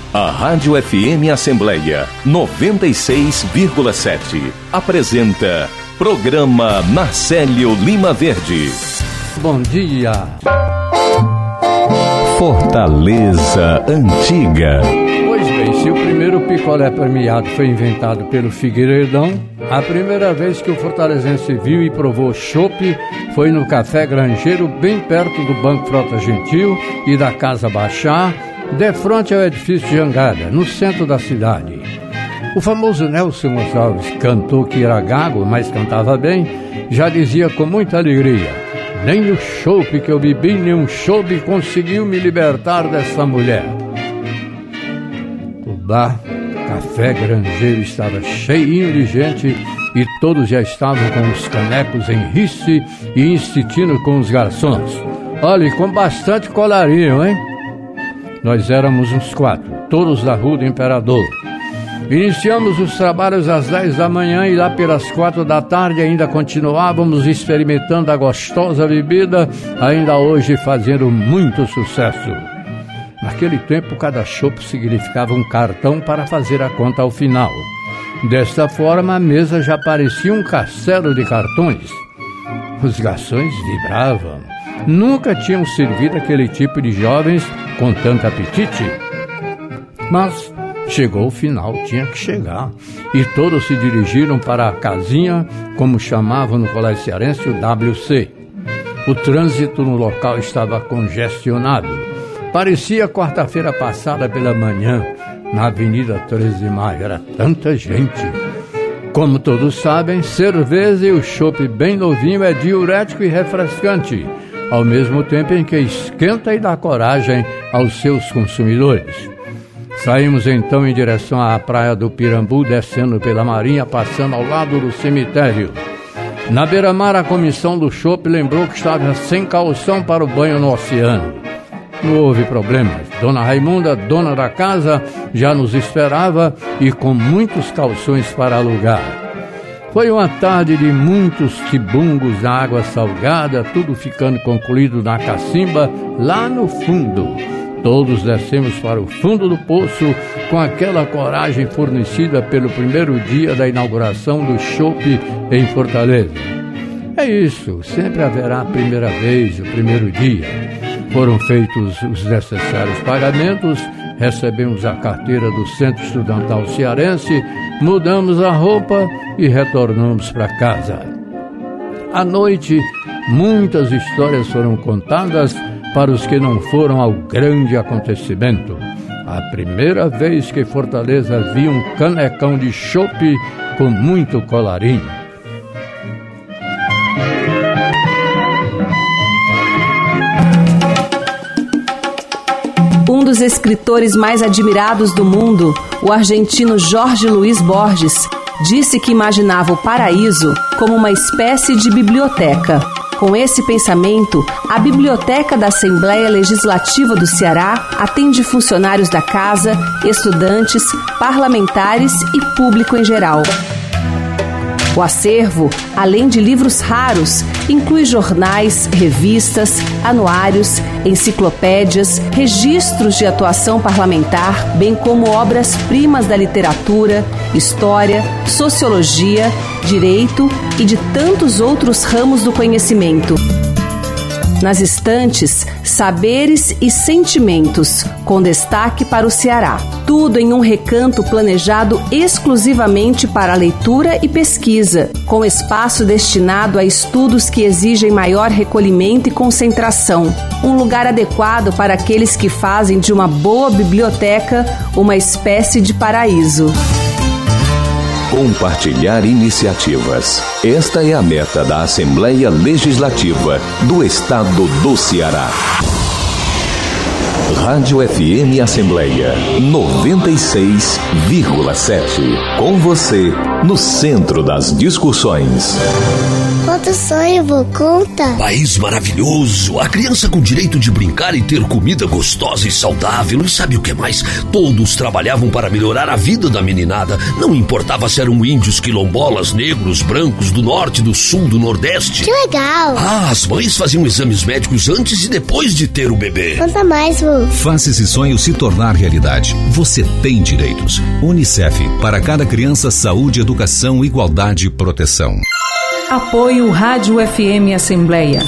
A Rádio FM Assembleia 96,7 apresenta Programa Marcélio Lima Verde. Bom dia. Fortaleza Antiga. Pois bem, se o primeiro picolé premiado foi inventado pelo Figueiredão, a primeira vez que o fortalezense viu e provou chopp foi no Café Grangeiro, bem perto do Banco Frota Gentil e da Casa Baixar, de frente ao edifício de Jangada, no centro da cidade. O famoso Nelson Gonçalves, cantor que era gago, mas cantava bem, já dizia com muita alegria: nem o chopp que eu bebi, nem um chopp conseguiu me libertar dessa mulher. O bar Café Grangeiro estava cheinho de gente e todos já estavam com os canecos em rice e insistindo com os garçons. Olha, com bastante colarinho, hein? Nós éramos uns 4, todos da Rua do Imperador. Iniciamos os trabalhos às 10 da manhã e lá pelas 4 da tarde ainda continuávamos experimentando a gostosa bebida, ainda hoje fazendo muito sucesso. Naquele tempo, cada chopp significava um cartão para fazer a conta ao final. Desta forma, a mesa já parecia um castelo de cartões. Os garçons vibravam. Nunca tinham servido aquele tipo de jovens com tanto apetite. Mas chegou o final, tinha que chegar. E todos se dirigiram para a casinha, como chamavam no Colégio Cearense, o WC. O trânsito no local estava congestionado. Parecia quarta-feira passada pela manhã, na Avenida 13 de Maio. Era tanta gente. Como todos sabem, cerveja e o chopp bem novinho é diurético e refrescante, ao mesmo tempo em que esquenta e dá coragem aos seus consumidores. Saímos então em direção à praia do Pirambu, descendo pela Marinha, passando ao lado do cemitério. Na beira-mar, a comissão do chopp lembrou que estava sem calção para o banho no oceano. Não houve problemas. Dona Raimunda, dona da casa, já nos esperava e com muitos calções para alugar. Foi uma tarde de muitos quibungos na água salgada, tudo ficando concluído na cacimba, lá no fundo. Todos descemos para o fundo do poço com aquela coragem fornecida pelo primeiro dia da inauguração do chopp em Fortaleza. É isso, sempre haverá a primeira vez, o primeiro dia. Foram feitos os necessários pagamentos, recebemos a carteira do Centro Estudantal Cearense, mudamos a roupa e retornamos para casa. À noite, muitas histórias foram contadas para os que não foram ao grande acontecimento. A primeira vez que Fortaleza viu um canecão de chopp com muito colarinho. Um dos escritores mais admirados do mundo, o argentino Jorge Luis Borges, disse que imaginava o paraíso como uma espécie de biblioteca. Com esse pensamento, a Biblioteca da Assembleia Legislativa do Ceará atende funcionários da casa, estudantes, parlamentares e público em geral. O acervo, além de livros raros, inclui jornais, revistas, anuários, enciclopédias, registros de atuação parlamentar, bem como obras-primas da literatura, história, sociologia, direito e de tantos outros ramos do conhecimento. Nas estantes, saberes e sentimentos, com destaque para o Ceará. Tudo em um recanto planejado exclusivamente para leitura e pesquisa, com espaço destinado a estudos que exigem maior recolhimento e concentração. Um lugar adequado para aqueles que fazem de uma boa biblioteca uma espécie de paraíso. Compartilhar iniciativas. Esta é a meta da Assembleia Legislativa do Estado do Ceará. Rádio FM Assembleia 96,7. Com você, no centro das discussões. Outro sonho, vô, conta. País maravilhoso, a criança com direito de brincar e ter comida gostosa e saudável. E sabe o que mais? Todos trabalhavam para melhorar a vida da meninada. Não importava se eram índios, quilombolas, negros, brancos, do norte, do sul, do nordeste. Que legal. As mães faziam exames médicos antes e depois de ter o bebê. Conta mais, vô. Faça esse sonho se tornar realidade. Você tem direitos. Unicef, para cada criança, saúde, educação, igualdade e proteção. Apoio Rádio FM Assembleia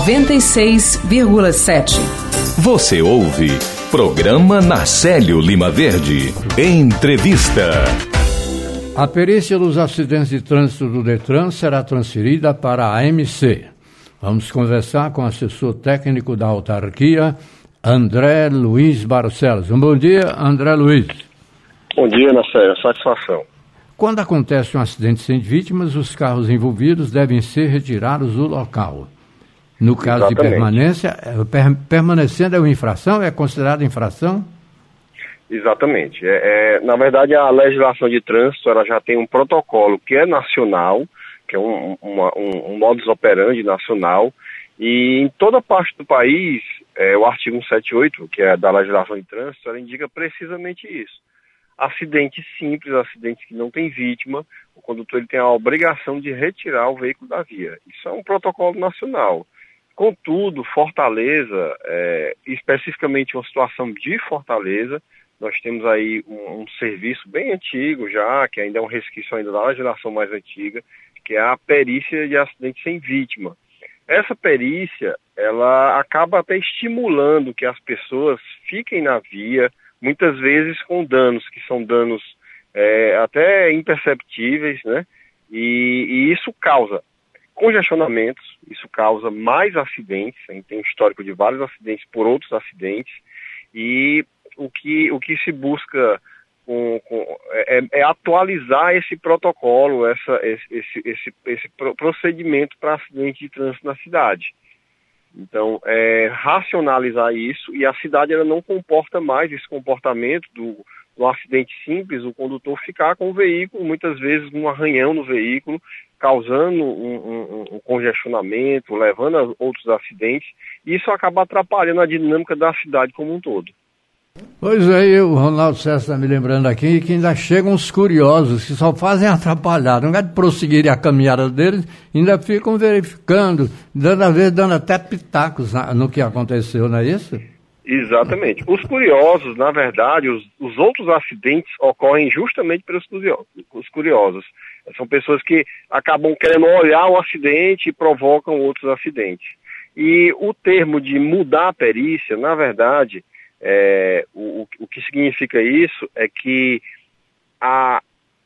96,7. Você ouve Programa Nacélio Lima Verde. Entrevista. A perícia dos acidentes de trânsito do Detran será transferida para a AMC. Vamos conversar com o assessor técnico da autarquia, André Luiz Barcelos. Um bom dia, André Luiz. Bom dia, Nacélio. Satisfação. Quando acontece um acidente sem vítimas, os carros envolvidos devem ser retirados do local. No caso de permanência, permanecendo é uma infração? É considerada infração? Exatamente. Na verdade, a legislação de trânsito ela já tem um protocolo que é nacional, que é um modus operandi nacional, e em toda parte do país, o artigo 178, que é da legislação de trânsito, ela indica precisamente isso. Acidentes simples, acidentes que não tem vítima, o condutor ele tem a obrigação de retirar o veículo da via. Isso é um protocolo nacional. Contudo, Fortaleza, especificamente uma situação de Fortaleza, nós temos aí um serviço bem antigo já, que ainda é um resquício ainda da legislação mais antiga, que é a perícia de acidente sem vítima. Essa perícia, ela acaba até estimulando que as pessoas fiquem na via, muitas vezes com danos, que são danos até imperceptíveis, né? E isso causa congestionamentos, isso causa mais acidentes, a gente tem um histórico de vários acidentes por outros acidentes, e o que se busca é atualizar esse protocolo, esse procedimento para acidente de trânsito na cidade. Então, racionalizar isso, e a cidade ela não comporta mais esse comportamento do acidente simples, o condutor ficar com o veículo, muitas vezes um arranhão no veículo, causando um congestionamento, levando a outros acidentes, e isso acaba atrapalhando a dinâmica da cidade como um todo. Pois é, o Ronaldo César está me lembrando aqui que ainda chegam os curiosos que só fazem atrapalhar, não é de prosseguirem a caminhada deles, ainda ficam verificando, dando até pitacos no que aconteceu, não é isso? Exatamente. Os curiosos, na verdade, os outros acidentes ocorrem justamente pelos curiosos. São pessoas que acabam querendo olhar o acidente e provocam outros acidentes. E o termo de mudar a perícia, na verdade, o que significa isso é que a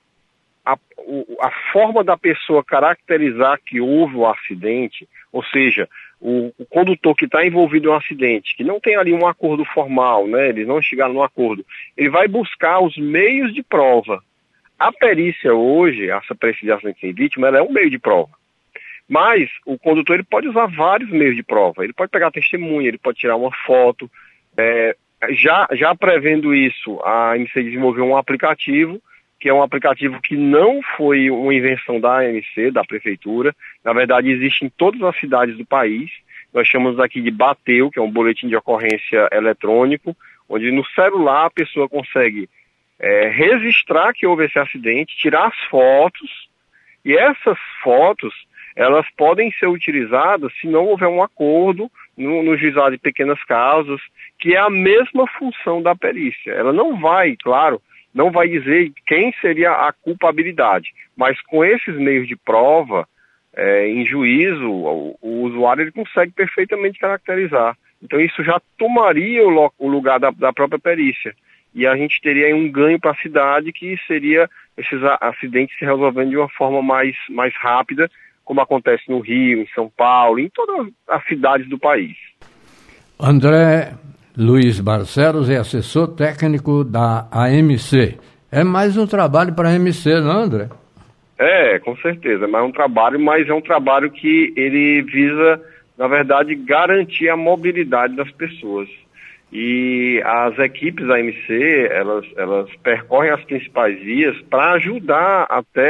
forma da pessoa caracterizar que houve o acidente, ou seja, o condutor que está envolvido em um acidente, que não tem ali um acordo formal, né, eles não chegaram num acordo, ele vai buscar os meios de prova. A perícia hoje, essa perícia de acidente sem vítima, ela é um meio de prova. Mas o condutor ele pode usar vários meios de prova. Ele pode pegar testemunha, ele pode tirar uma foto. Já prevendo isso, a AMC desenvolveu um aplicativo, que é um aplicativo que não foi uma invenção da AMC, da prefeitura. Na verdade, existe em todas as cidades do país. Nós chamamos aqui de Bateu, que é um boletim de ocorrência eletrônico, onde no celular a pessoa consegue registrar que houve esse acidente, tirar as fotos, e essas fotos elas podem ser utilizadas se não houver um acordo no juizado de pequenas causas, que é a mesma função da perícia. Ela não vai, claro, não vai dizer quem seria a culpabilidade, mas com esses meios de prova, em juízo, o usuário ele consegue perfeitamente caracterizar. Então isso já tomaria o lugar da própria perícia. E a gente teria aí um ganho para a cidade, que seria esses acidentes se resolvendo de uma forma mais rápida, como acontece no Rio, em São Paulo, em todas as cidades do país. André Luiz Barcelos é assessor técnico da AMC. É mais um trabalho para a AMC, não, André? Com certeza, mas é um trabalho que ele visa, na verdade, garantir a mobilidade das pessoas. E as equipes da AMC, elas percorrem as principais vias para ajudar até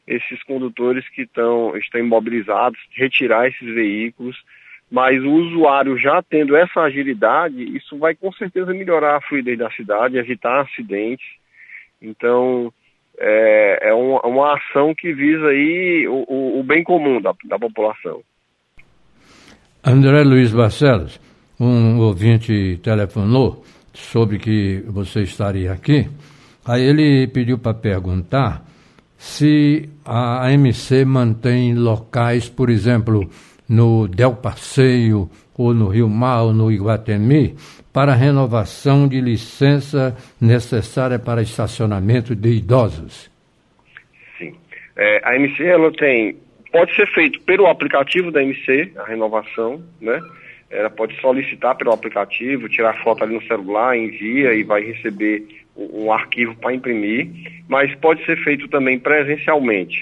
esses condutores que estão imobilizados, retirar esses veículos, mas o usuário já tendo essa agilidade, isso vai com certeza melhorar a fluidez da cidade, evitar acidentes. Então, é uma ação que visa aí o bem comum da população. André Luiz Barcelos, um ouvinte telefonou sobre que você estaria aqui, aí ele pediu para perguntar se a AMC mantém locais, por exemplo, no Del Passeio, ou no Rio Mar, ou no Iguatemi, para renovação de licença necessária para estacionamento de idosos. Sim. A AMC, ela pode ser feito pelo aplicativo da AMC, a renovação, né? Ela pode solicitar pelo aplicativo, tirar foto ali no celular, envia e vai receber um arquivo para imprimir, mas pode ser feito também presencialmente.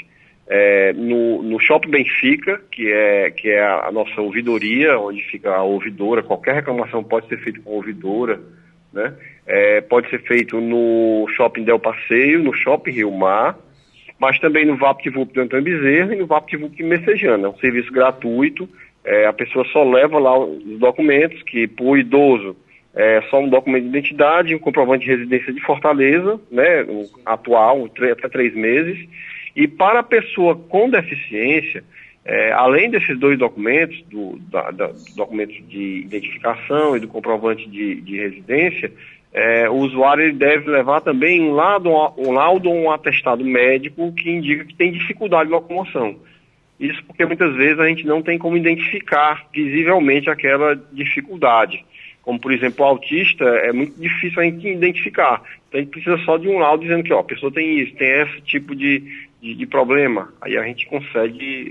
No Shopping Benfica, que é a nossa ouvidoria, onde fica a ouvidora, qualquer reclamação pode ser feita com a ouvidora, né? Pode ser feito no Shopping Del Passeio, no Shopping Rio Mar, mas também no VaptVup do Antônio Bezerra e no VaptVup de Messejana. É um serviço gratuito, a pessoa só leva lá os documentos, que para o idoso só um documento de identidade, um comprovante de residência de Fortaleza, né, atual, até 3 meses. E para a pessoa com deficiência, além desses 2 documentos, do documento de identificação e do comprovante de residência, o usuário ele deve levar também um laudo ou um atestado médico que indica que tem dificuldade de locomoção. Isso porque muitas vezes a gente não tem como identificar visivelmente aquela dificuldade. Como, por exemplo, o autista, é muito difícil a gente identificar. Então a gente precisa só de um laudo dizendo que a pessoa tem isso, tem esse tipo de problema. Aí a gente consegue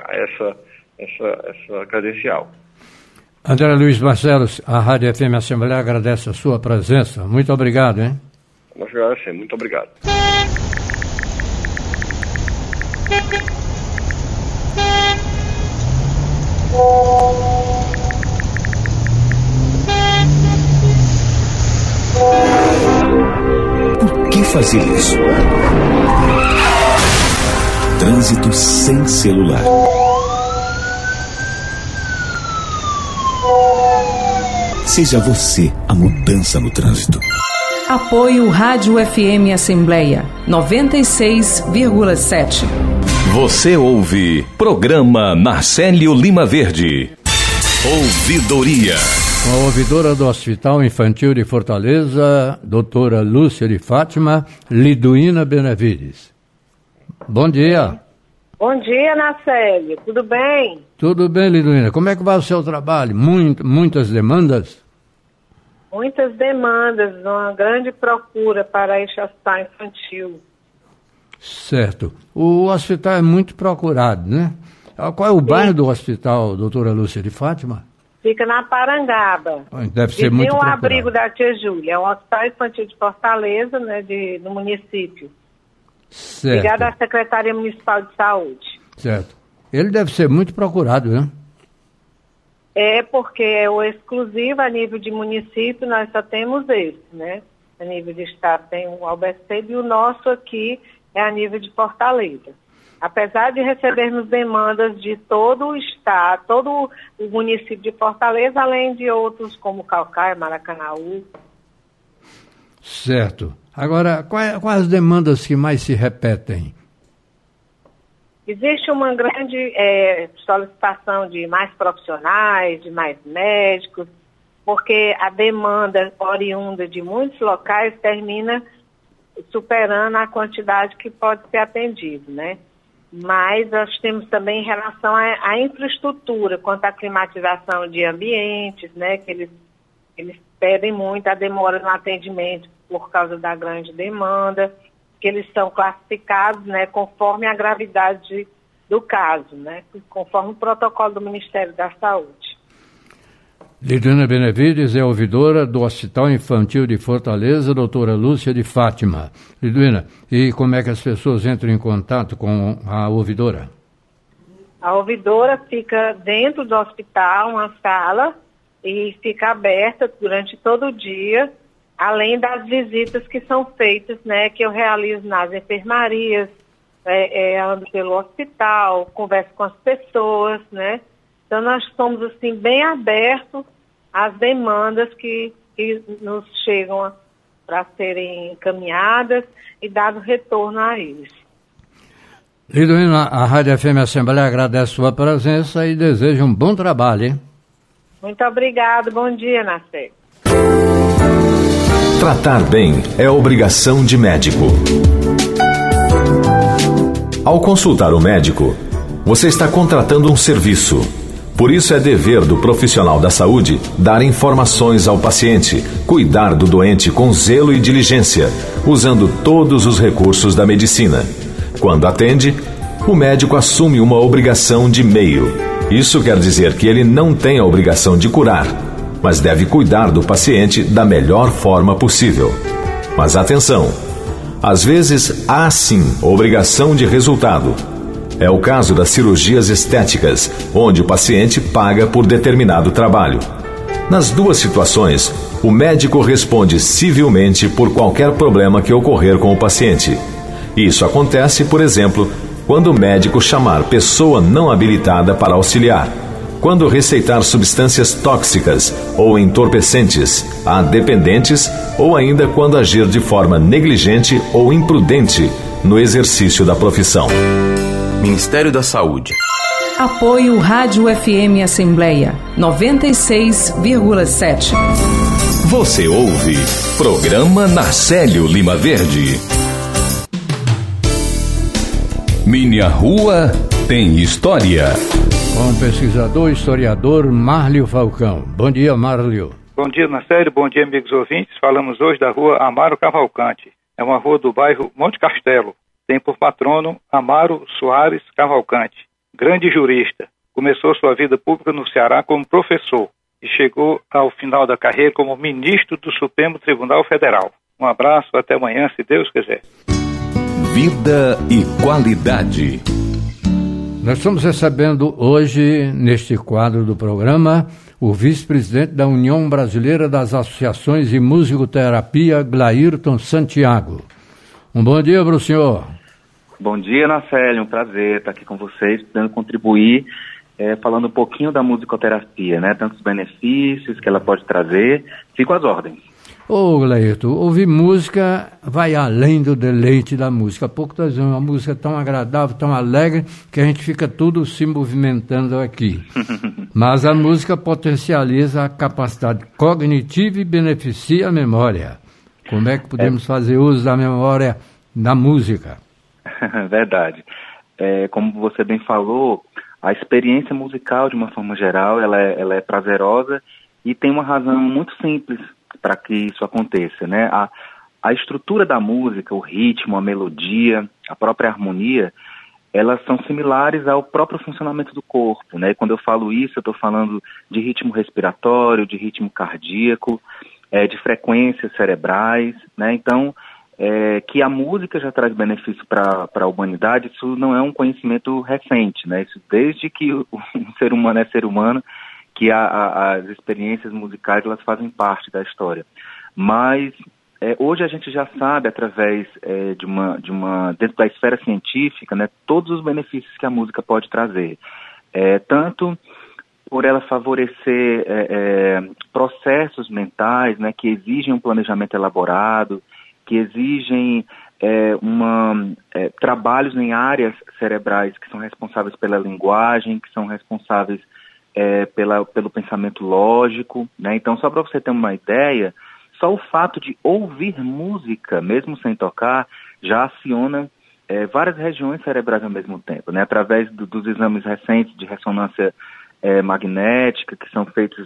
essa credencial. André Luiz Barcelos, a Rádio FM Assembleia agradece a sua presença. Muito obrigado, hein? Nós agradecemos. Muito obrigado. Por que fazer isso? Trânsito sem celular. Seja você a mudança no trânsito. Apoio Rádio FM Assembleia 96,7. Você ouve Programa Marcélio Lima Verde. Ouvidoria. A ouvidora do Hospital Infantil de Fortaleza, doutora Lúcia de Fátima, Liduína Benevides. Bom dia. Bom dia, Marcélio. Tudo bem? Tudo bem, Liduína. Como é que vai o seu trabalho? Muitas demandas? Muitas demandas, uma grande procura para este hospital infantil. Certo. O hospital é muito procurado, né? Qual é o bairro do hospital, doutora Lúcia de Fátima? Fica na Parangaba. Deve ser muito procurado. Tem um abrigo da Tia Júlia, é um hospital infantil de Fortaleza, né, do município. Certo. Ligado à Secretaria Municipal de Saúde. Certo. Ele deve ser muito procurado, né? É porque é o exclusivo a nível de município, nós só temos esse, né? A nível de estado tem o Alberceiro e o nosso aqui é a nível de Fortaleza. Apesar de recebermos demandas de todo o estado, todo o município de Fortaleza, além de outros como Calcaia, Maracanaú. Certo. Agora, quais as demandas que mais se repetem? Existe uma grande solicitação de mais profissionais, de mais médicos, porque a demanda oriunda de muitos locais termina superando a quantidade que pode ser atendido, né? Mas nós temos também em relação à infraestrutura, quanto à climatização de ambientes, né? Que eles pedem muito a demora no atendimento por causa da grande demanda, que eles são classificados, né, conforme a gravidade do caso, né? Conforme o protocolo do Ministério da Saúde. Liduína Benevides é ouvidora do Hospital Infantil de Fortaleza, doutora Lúcia de Fátima. Liduína, e como é que as pessoas entram em contato com a ouvidora? A ouvidora fica dentro do hospital, uma sala, e fica aberta durante todo o dia, além das visitas que são feitas, né, que eu realizo nas enfermarias, ando pelo hospital, converso com as pessoas, né? Então nós somos assim bem abertos às demandas que nos chegam para serem encaminhadas e dado retorno a eles. Liduína, a Rádio FM Assembleia agradece sua presença e deseja um bom trabalho, hein? Muito obrigado, bom dia, Nacé. Tratar bem é obrigação de médico. Ao consultar o médico, você está contratando um serviço. Por isso é dever do profissional da saúde dar informações ao paciente, cuidar do doente com zelo e diligência, usando todos os recursos da medicina. Quando atende, o médico assume uma obrigação de meio. Isso quer dizer que ele não tem a obrigação de curar, mas deve cuidar do paciente da melhor forma possível. Mas atenção! Às vezes há sim obrigação de resultado. É o caso das cirurgias estéticas, onde o paciente paga por determinado trabalho. Nas duas situações, o médico responde civilmente por qualquer problema que ocorrer com o paciente. Isso acontece, por exemplo, quando o médico chamar pessoa não habilitada para auxiliar, quando receitar substâncias tóxicas ou entorpecentes a dependentes ou ainda quando agir de forma negligente ou imprudente no exercício da profissão. Ministério da Saúde. Apoio Rádio FM Assembleia 96,7. Você ouve Programa Nacélio Lima Verde. Minha Rua tem História. Com o pesquisador e historiador Márlio Falcão. Bom dia, Márlio. Bom dia, Nacélio. Bom dia, amigos ouvintes. Falamos hoje da rua Amaro Cavalcante. É uma rua do bairro Monte Castelo. Tem por patrono Amaro Soares Cavalcante. Grande jurista. Começou sua vida pública no Ceará como professor e chegou ao final da carreira como ministro do Supremo Tribunal Federal. Um abraço, até amanhã, se Deus quiser. Vida e qualidade. Nós estamos recebendo hoje, neste quadro do programa, o vice-presidente da União Brasileira das Associações de Musicoterapia, Glairton Santiago. Um bom dia para o senhor. Bom dia, Nacélio. Um prazer estar aqui com vocês, podendo contribuir, falando um pouquinho da musicoterapia, né? Tantos benefícios que ela pode trazer. Fico às ordens. Ô, Glairton, ouvir música vai além do deleite da música. Há pouco está dizendo uma música tão agradável, tão alegre, que a gente fica tudo se movimentando aqui. Mas a música potencializa a capacidade cognitiva e beneficia a memória. Como é que podemos fazer uso da memória na música? Verdade. Como você bem falou, a experiência musical, de uma forma geral, ela é prazerosa e tem uma razão muito simples para que isso aconteça, né? A estrutura da música, o ritmo, a melodia, a própria harmonia, elas são similares ao próprio funcionamento do corpo, né? E quando eu falo isso, eu estou falando de ritmo respiratório, de ritmo cardíaco, de frequências cerebrais, né? Então, que a música já traz benefício para a humanidade, isso não é um conhecimento recente, né? Isso desde que o ser humano é ser humano, que as experiências musicais elas fazem parte da história. Mas hoje a gente já sabe, através dentro da esfera científica, né, todos os benefícios que a música pode trazer. Tanto por ela favorecer processos mentais, né, que exigem um planejamento elaborado, que exigem trabalhos em áreas cerebrais que são responsáveis pela linguagem, que são responsáveis pelo pensamento lógico, né? Então, só para você ter uma ideia, só o fato de ouvir música, mesmo sem tocar, já aciona várias regiões cerebrais ao mesmo tempo, né? Através dos exames recentes de ressonância magnética, que são feitos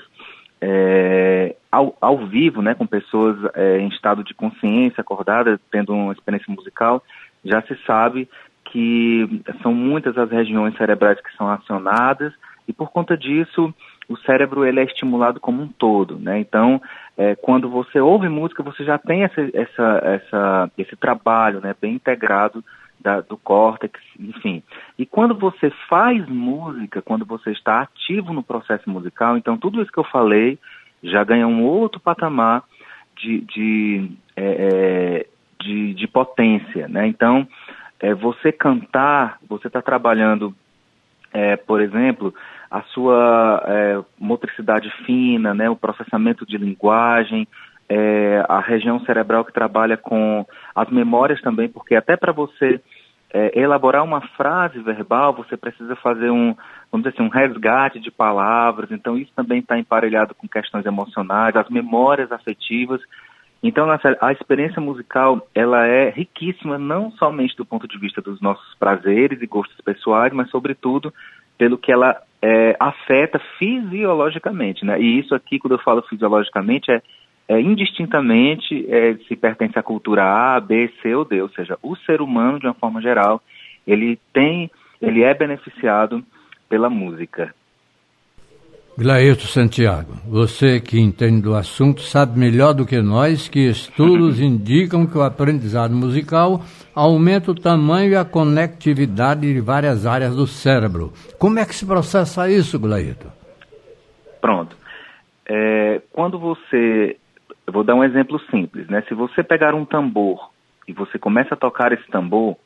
ao vivo, né? Com pessoas em estado de consciência, acordada, tendo uma experiência musical, já se sabe que são muitas as regiões cerebrais que são acionadas, e por conta disso, o cérebro ele é estimulado como um todo, né? Então, quando você ouve música, você já tem esse trabalho, né, bem integrado do córtex, enfim. E quando você faz música, quando você está ativo no processo musical, então tudo isso que eu falei já ganha um outro patamar de potência, né? Então, você cantar, você está trabalhando, por exemplo, a sua motricidade fina, né, o processamento de linguagem, a região cerebral que trabalha com as memórias também, porque até para você elaborar uma frase verbal, você precisa fazer vamos dizer assim, um resgate de palavras, então isso também está emparelhado com questões emocionais, as memórias afetivas. Então, a experiência musical, ela é riquíssima, não somente do ponto de vista dos nossos prazeres e gostos pessoais, mas, sobretudo, pelo que ela afeta fisiologicamente, né? E isso aqui, quando eu falo fisiologicamente, indistintamente se pertence à cultura A, B, C ou D, ou seja, o ser humano, de uma forma geral, ele é beneficiado pela música. Glairton Santiago, você que entende do assunto sabe melhor do que nós que estudos indicam que o aprendizado musical aumenta o tamanho e a conectividade de várias áreas do cérebro. Como é que se processa isso, Glairton? Pronto. Quando você... Eu vou dar um exemplo simples, né? Se você pegar um tambor e você começa a tocar esse tambor,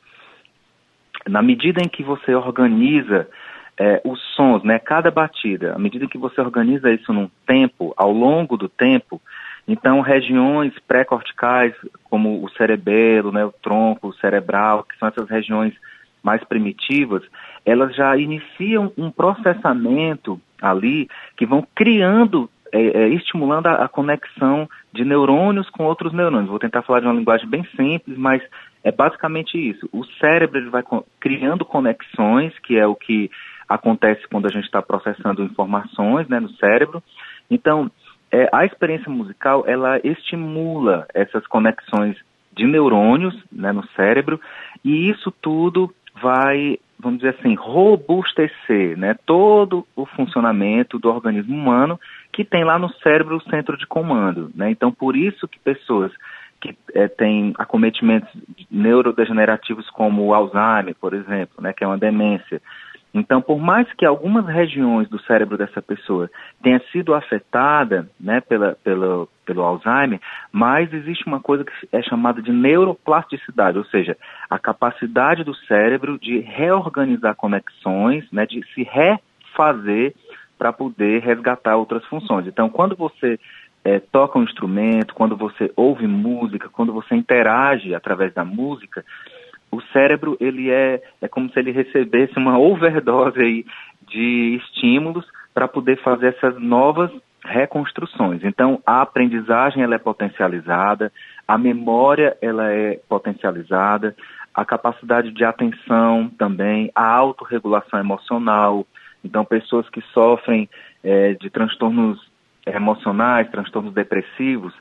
na medida em que você organiza os sons, né? Cada batida, à medida que você organiza isso num tempo, ao longo do tempo, então regiões pré-corticais, como o cerebelo, né? O tronco, o cerebral, que são essas regiões mais primitivas, elas já iniciam um processamento ali que vão criando, estimulando a conexão de neurônios com outros neurônios. Vou tentar falar de uma linguagem bem simples, mas é basicamente isso. O cérebro ele vai criando conexões, que é o que acontece quando a gente está processando informações, né, no cérebro. Então, a experiência musical, ela estimula essas conexões de neurônios, né, no cérebro, e isso tudo vai, vamos dizer assim, robustecer, né, todo o funcionamento do organismo humano que tem lá no cérebro o centro de comando, né? Então, por isso que pessoas que têm acometimentos neurodegenerativos como o Alzheimer, por exemplo, né, que é uma demência. Então, por mais que algumas regiões do cérebro dessa pessoa tenha sido afetada, né, pelo Alzheimer, mas existe uma coisa que é chamada de neuroplasticidade, ou seja, a capacidade do cérebro de reorganizar conexões, né, de se refazer para poder resgatar outras funções. Então, quando você toca um instrumento, quando você ouve música, quando você interage através da música, o cérebro, ele é como se ele recebesse uma overdose aí de estímulos para poder fazer essas novas reconstruções. Então, a aprendizagem, ela é potencializada, a memória, ela é potencializada, a capacidade de atenção também, a autorregulação emocional. Então, pessoas que sofrem de transtornos emocionais, transtornos depressivos,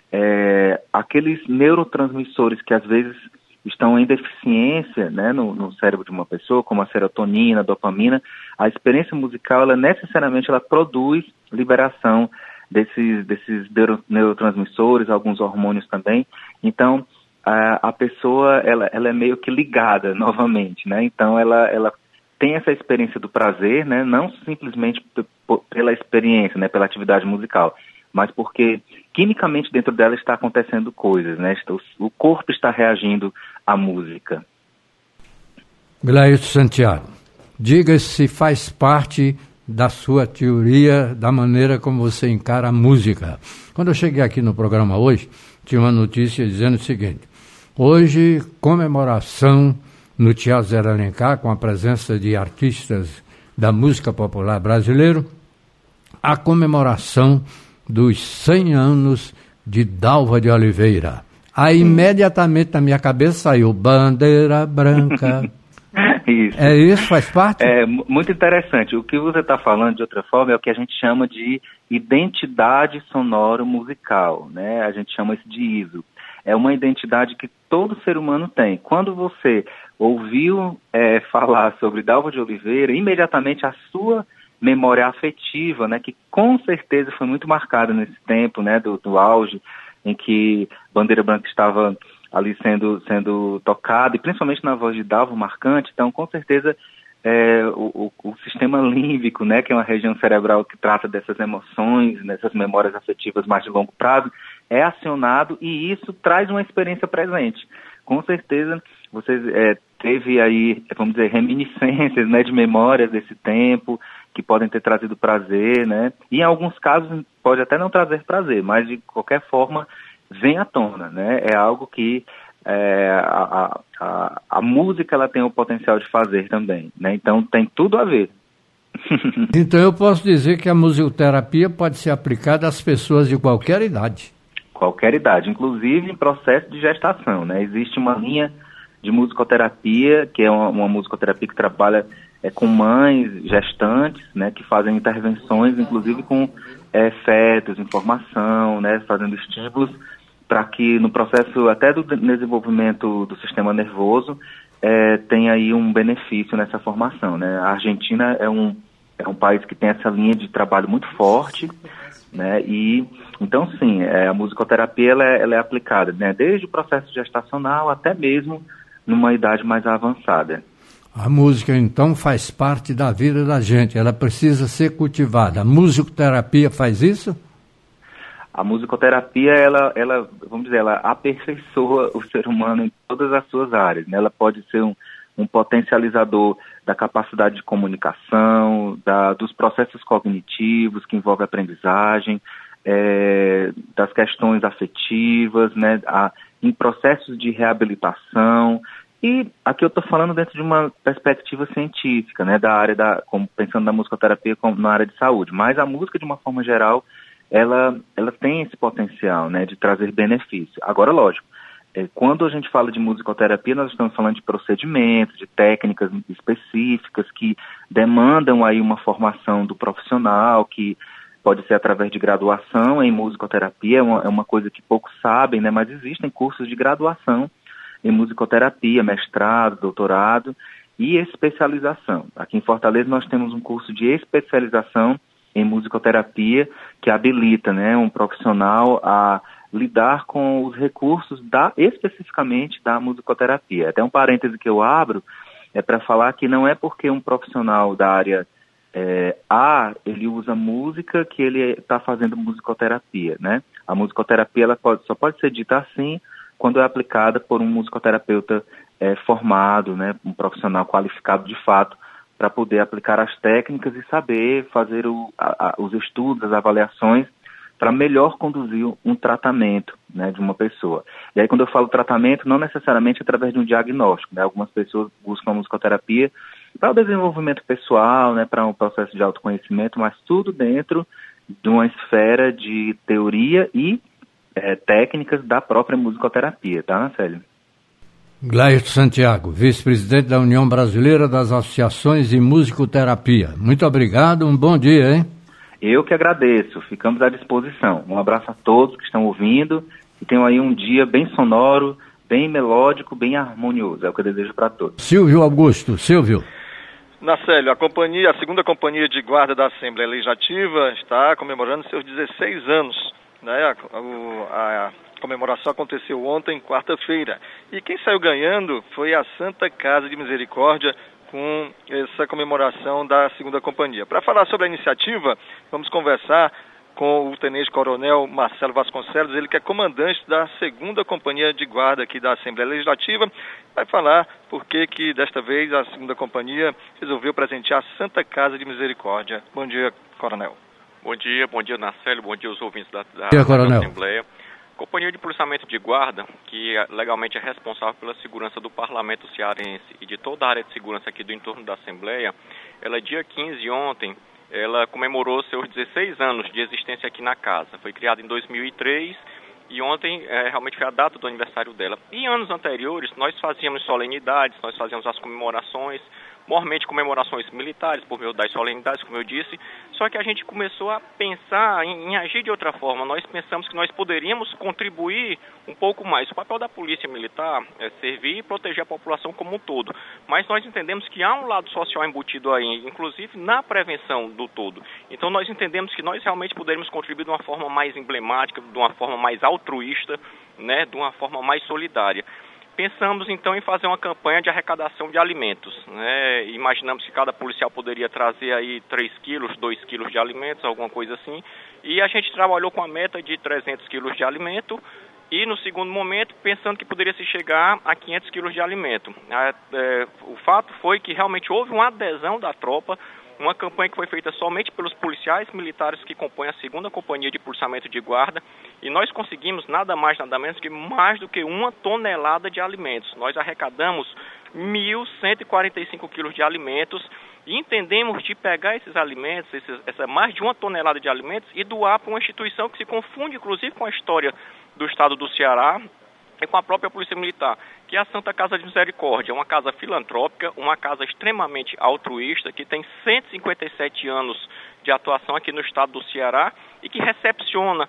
aqueles neurotransmissores que às vezes estão em deficiência, né, no cérebro de uma pessoa, como a serotonina, a dopamina, a experiência musical, ela necessariamente produz liberação desses neurotransmissores, alguns hormônios também. Então, a pessoa, ela é meio que ligada novamente, né? Então, ela tem essa experiência do prazer, né, não simplesmente pela experiência, né, pela atividade musical, mas porque quimicamente dentro dela está acontecendo coisas, né? O corpo está reagindo à música. Glairton Santiago, diga se faz parte da sua teoria, da maneira como você encara a música. Quando eu cheguei aqui no programa hoje, tinha uma notícia dizendo o seguinte: hoje, comemoração no Teatro Zé de Alencar, com a presença de artistas da música popular brasileira, a comemoração dos 100 anos de Dalva de Oliveira. Aí, imediatamente, na minha cabeça saiu Bandeira Branca. Isso. É isso? Faz parte? É muito interessante. O que você está falando, de outra forma, é o que a gente chama de identidade sonoro-musical, né? A gente chama isso de ISO. É uma identidade que todo ser humano tem. Quando você ouviu falar sobre Dalva de Oliveira, imediatamente a sua memória afetiva, né, que com certeza foi muito marcada nesse tempo, né, do auge, em que Bandeira Branca estava ali sendo tocada, e principalmente na voz de Dalva marcante. Então, com certeza, o sistema límbico, né, que é uma região cerebral que trata dessas emoções, dessas memórias afetivas mais de longo prazo, é acionado, e isso traz uma experiência presente. Com certeza, você teve aí, vamos dizer, reminiscências, né, de memórias desse tempo, que podem ter trazido prazer, né? E em alguns casos pode até não trazer prazer, mas de qualquer forma vem à tona, né? É algo que a música ela tem o potencial de fazer também, né? Então tem tudo a ver. Então eu posso dizer que a musicoterapia pode ser aplicada às pessoas de qualquer idade. Qualquer idade, inclusive em processo de gestação, né? Existe uma linha de musicoterapia, que é uma musicoterapia que trabalha com mães gestantes, né? Que fazem intervenções, inclusive com fetos, informação, né? Fazendo estímulos para que no processo até do desenvolvimento do sistema nervoso tenha aí um benefício nessa formação, né? A Argentina é um país que tem essa linha de trabalho muito forte, né? E então sim, a musicoterapia ela é aplicada, né? Desde o processo gestacional até mesmo numa idade mais avançada. A música então faz parte da vida da gente, ela precisa ser cultivada. A musicoterapia faz isso? A musicoterapia, ela, vamos dizer, ela aperfeiçoa o ser humano em todas as suas áreas, né? Ela pode ser um potencializador da capacidade de comunicação, dos processos cognitivos que envolvem a aprendizagem, das questões afetivas, né? Em processos de reabilitação. E aqui eu estou falando dentro de uma perspectiva científica, né? Da área pensando na musicoterapia como na área de saúde. Mas a música, de uma forma geral, ela tem esse potencial, né, de trazer benefício. Agora, lógico, quando a gente fala de musicoterapia, nós estamos falando de procedimentos, de técnicas específicas que demandam aí uma formação do profissional, que pode ser através de graduação em musicoterapia, é uma coisa que poucos sabem, né, mas existem cursos de graduação em musicoterapia, mestrado, doutorado e especialização. Aqui em Fortaleza nós temos um curso de especialização em musicoterapia, que habilita, né, um profissional a lidar com os recursos especificamente da musicoterapia. Até um parêntese que eu abro para falar que não é porque um profissional da área A, ele usa música, que ele está fazendo musicoterapia, né? A musicoterapia ela só pode ser dita assim quando é aplicada por um musicoterapeuta formado, né, um profissional qualificado de fato, para poder aplicar as técnicas e saber fazer os estudos, as avaliações, para melhor conduzir um tratamento, né, de uma pessoa. E aí, quando eu falo tratamento, não necessariamente através de um diagnóstico, né? Algumas pessoas buscam a musicoterapia para o desenvolvimento pessoal, né, para um processo de autoconhecimento, mas tudo dentro de uma esfera de teoria e técnicas da própria musicoterapia, tá, Nacélio? Glairton Santiago, vice-presidente da União Brasileira das Associações de Musicoterapia. Muito obrigado, um bom dia, hein? Eu que agradeço, ficamos à disposição. Um abraço a todos que estão ouvindo e tenham aí um dia bem sonoro, bem melódico, bem harmonioso. É o que eu desejo para todos. Silvio Augusto, Silvio. Nacélio, a segunda companhia de guarda da Assembleia Legislativa está comemorando seus 16 anos, né? A comemoração aconteceu ontem, quarta-feira, e quem saiu ganhando foi a Santa Casa de Misericórdia com essa comemoração da segunda companhia. Para falar sobre a iniciativa, vamos conversar com o tenente-coronel Marcelo Vasconcelos, ele que é comandante da segunda companhia de guarda aqui da Assembleia Legislativa, vai falar por que desta vez a segunda companhia resolveu presentear a Santa Casa de Misericórdia. Bom dia, coronel. Bom dia, Nacélio, bom dia aos ouvintes da Assembleia. Companhia de Policiamento de Guarda, que legalmente é responsável pela segurança do Parlamento Cearense e de toda a área de segurança aqui do entorno da Assembleia, ela dia 15 ontem, ela comemorou seus 16 anos de existência aqui na casa. Foi criada em 2003 e ontem realmente foi a data do aniversário dela. E em anos anteriores nós fazíamos solenidades, nós fazíamos as comemorações, mormente comemorações militares, por meio das solenidades, como eu disse, só que a gente começou a pensar em agir de outra forma. Nós pensamos que nós poderíamos contribuir um pouco mais. O papel da polícia militar é servir e proteger a população como um todo, mas nós entendemos que há um lado social embutido aí, inclusive na prevenção do todo. Então nós entendemos que nós realmente poderíamos contribuir de uma forma mais emblemática, de uma forma mais altruísta, né, de uma forma mais solidária. Pensamos então em fazer uma campanha de arrecadação de alimentos, né? Imaginamos que cada policial poderia trazer aí 3 quilos, 2 quilos de alimentos, alguma coisa assim, e a gente trabalhou com a meta de 300 quilos de alimento e no segundo momento pensando que poderia se chegar a 500 quilos de alimento. O fato foi que realmente houve uma adesão da tropa, uma campanha que foi feita somente pelos policiais militares que compõem a 2ª Companhia de Policiamento de Guarda, e nós conseguimos nada mais, nada menos que mais do que 1 tonelada de alimentos. Nós arrecadamos 1.145 quilos de alimentos e entendemos de pegar esses alimentos, essa mais de 1 tonelada de alimentos, e doar para uma instituição que se confunde, inclusive, com a história do estado do Ceará e com a própria Polícia Militar, que é a Santa Casa de Misericórdia, uma casa filantrópica, uma casa extremamente altruísta, que tem 157 anos de atuação aqui no estado do Ceará e que recepciona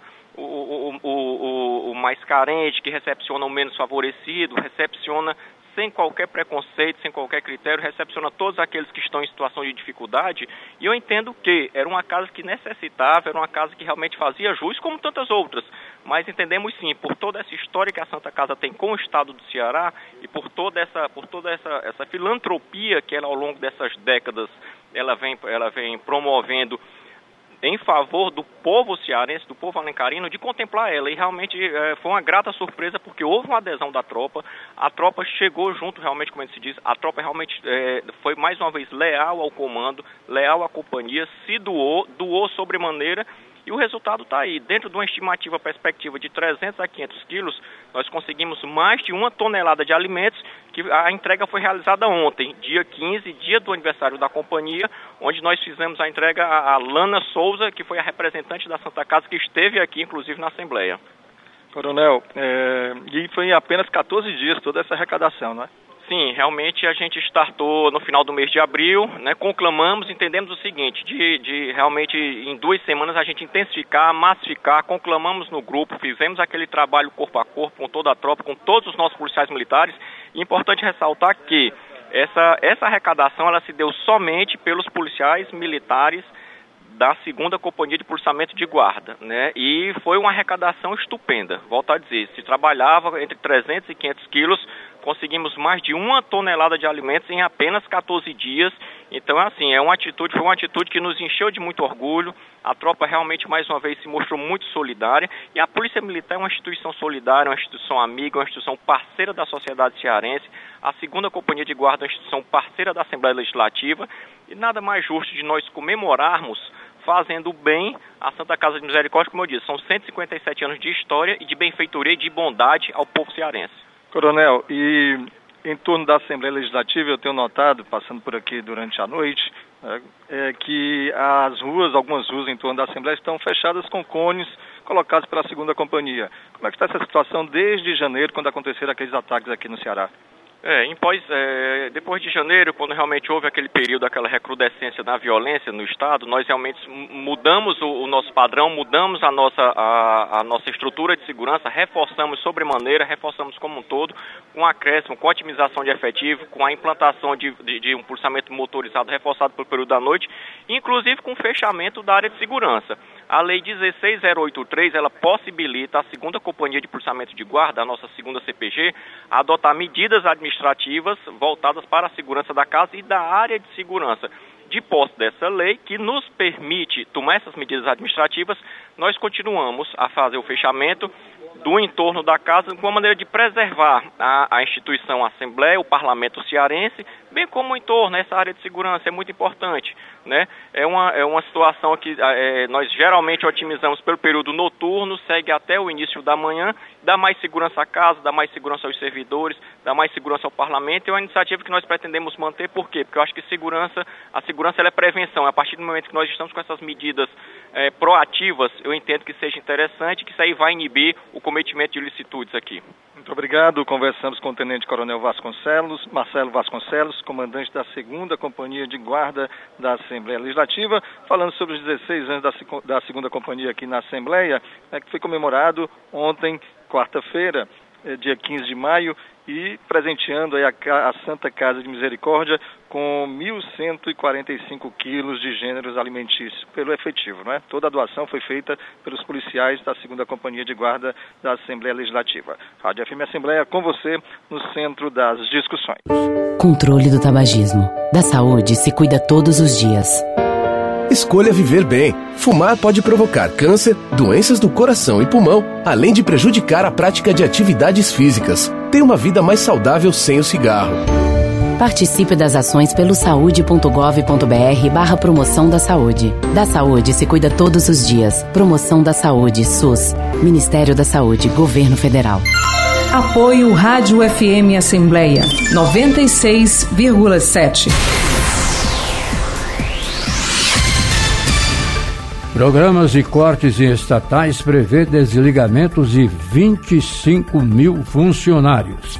o mais carente, que recepciona o menos favorecido, recepciona sem qualquer preconceito, sem qualquer critério, recepciona todos aqueles que estão em situação de dificuldade, e eu entendo que era uma casa que necessitava, era uma casa que realmente fazia jus, como tantas outras, mas entendemos sim, por toda essa história que a Santa Casa tem com o estado do Ceará, e por toda essa filantropia que ela, ao longo dessas décadas, ela vem promovendo em favor do povo cearense, do povo alencarino, de contemplar ela. E realmente foi uma grata surpresa, porque houve uma adesão da tropa, a tropa chegou junto, realmente, como se diz, a tropa realmente foi mais uma vez leal ao comando, leal à companhia, se doou sobremaneira, e o resultado está aí. Dentro de uma estimativa perspectiva de 300 a 500 quilos, nós conseguimos mais de 1 tonelada de alimentos, que a entrega foi realizada ontem, dia 15, dia do aniversário da companhia, onde nós fizemos a entrega a Lana Souza, que foi a representante da Santa Casa, que esteve aqui, inclusive, na Assembleia. Coronel, e foi em apenas 14 dias toda essa arrecadação, não é? Sim, realmente a gente startou no final do mês de abril, né, conclamamos, entendemos o seguinte, de realmente em 2 semanas a gente intensificar, massificar, conclamamos no grupo, fizemos aquele trabalho corpo a corpo com toda a tropa, com todos os nossos policiais militares, e é importante ressaltar que essa arrecadação ela se deu somente pelos policiais militares da 2ª Companhia de Policiamento de Guarda, né? E foi uma arrecadação estupenda, volto a dizer, se trabalhava entre 300 e 500 quilos, conseguimos mais de 1 tonelada de alimentos em apenas 14 dias, então assim, foi uma atitude que nos encheu de muito orgulho, a tropa realmente mais uma vez se mostrou muito solidária, e a Polícia Militar é uma instituição solidária, uma instituição amiga, uma instituição parceira da sociedade cearense, a 2ª Companhia de Guarda é uma instituição parceira da Assembleia Legislativa, e nada mais justo de nós comemorarmos fazendo bem a Santa Casa de Misericórdia, como eu disse, são 157 anos de história e de benfeitoria e de bondade ao povo cearense. Coronel, e em torno da Assembleia Legislativa, eu tenho notado, passando por aqui durante a noite, que algumas ruas em torno da Assembleia estão fechadas com cones colocados pela 2ª Companhia. Como é que está essa situação desde janeiro, quando aconteceram aqueles ataques aqui no Ceará? Depois de janeiro, quando realmente houve aquele período, aquela recrudescência da violência no Estado, nós realmente mudamos o nosso padrão, mudamos a nossa estrutura de segurança, reforçamos sobremaneira, reforçamos como um todo, com acréscimo, com otimização de efetivo, com a implantação de um policiamento motorizado reforçado pelo período da noite, inclusive com o fechamento da área de segurança. A Lei 16083, ela possibilita a 2ª Companhia de Policiamento de Guarda, a nossa 2ª CPG, a adotar medidas administrativas voltadas para a segurança da casa e da área de segurança. De posse dessa lei, que nos permite tomar essas medidas administrativas, nós continuamos a fazer o fechamento do entorno da casa com a maneira de preservar a instituição a Assembleia, o Parlamento cearense, bem como o entorno, essa área de segurança é muito importante, né? É uma situação que nós geralmente otimizamos pelo período noturno, segue até o início da manhã, dá mais segurança à casa, dá mais segurança aos servidores, dá mais segurança ao Parlamento, e é uma iniciativa que nós pretendemos manter, por quê? Porque eu acho que a segurança ela é prevenção, a partir do momento que nós estamos com essas medidas proativas, eu entendo que seja interessante, que isso aí vai inibir o cometimento de ilicitudes aqui. Muito obrigado. Conversamos com o Tenente Coronel Marcelo Vasconcelos, comandante da 2ª Companhia de Guarda da Assembleia Legislativa, falando sobre os 16 anos da 2ª Companhia aqui na Assembleia, que foi comemorado ontem, quarta-feira, dia 15 de maio, e presenteando aí a Santa Casa de Misericórdia com 1.145 quilos de gêneros alimentícios pelo efetivo, não é? Toda a doação foi feita pelos policiais da 2ª Companhia de Guarda da Assembleia Legislativa. Rádio FM Assembleia com você no centro das discussões. Controle do tabagismo. Da saúde se cuida todos os dias. Escolha viver bem. Fumar pode provocar câncer, doenças do coração e pulmão, além de prejudicar a prática de atividades físicas. Tenha uma vida mais saudável sem o cigarro. Participe das ações pelo saude.gov.br/promoção da saúde. Da saúde se cuida todos os dias. Promoção da Saúde, SUS. Ministério da Saúde, Governo Federal. Apoio Rádio FM Assembleia 96,7. Programas e cortes em estatais prevê desligamentos de 25 mil funcionários.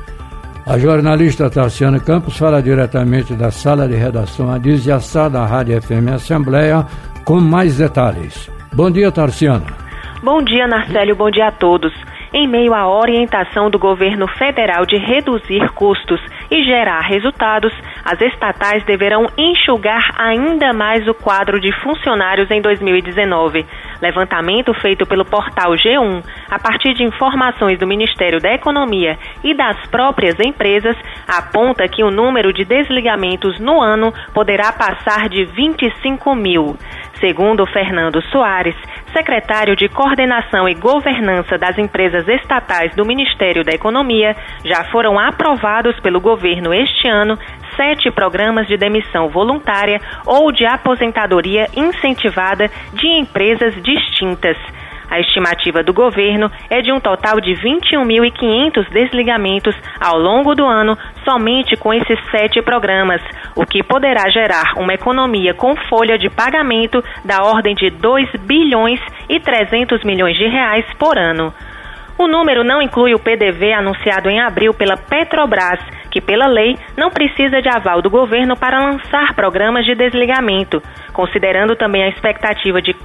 A jornalista Tarciana Campos fala diretamente da sala de redação Adisiaçá da Rádio FM Assembleia com mais detalhes. Bom dia, Tarciana. Bom dia, Narcélio. Bom dia a todos. Em meio à orientação do governo federal de reduzir custos e gerar resultados, as estatais deverão enxugar ainda mais o quadro de funcionários em 2019. Levantamento feito pelo portal G1, a partir de informações do Ministério da Economia e das próprias empresas, aponta que o número de desligamentos no ano poderá passar de 25 mil. Segundo Fernando Soares, secretário de Coordenação e Governança das Empresas Estatais do Ministério da Economia, já foram aprovados pelo governo este ano 7 programas de demissão voluntária ou de aposentadoria incentivada de empresas distintas. A estimativa do governo é de um total de 21.500 desligamentos ao longo do ano somente com esses 7 programas, o que poderá gerar uma economia com folha de pagamento da ordem de 2 bilhões e 300 milhões de reais por ano. O número não inclui o PDV anunciado em abril pela Petrobras, que pela lei não precisa de aval do governo para lançar programas de desligamento. Considerando também a expectativa de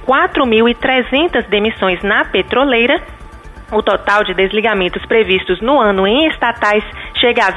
4.300 demissões na petroleira, o total de desligamentos previstos no ano em estatais chega a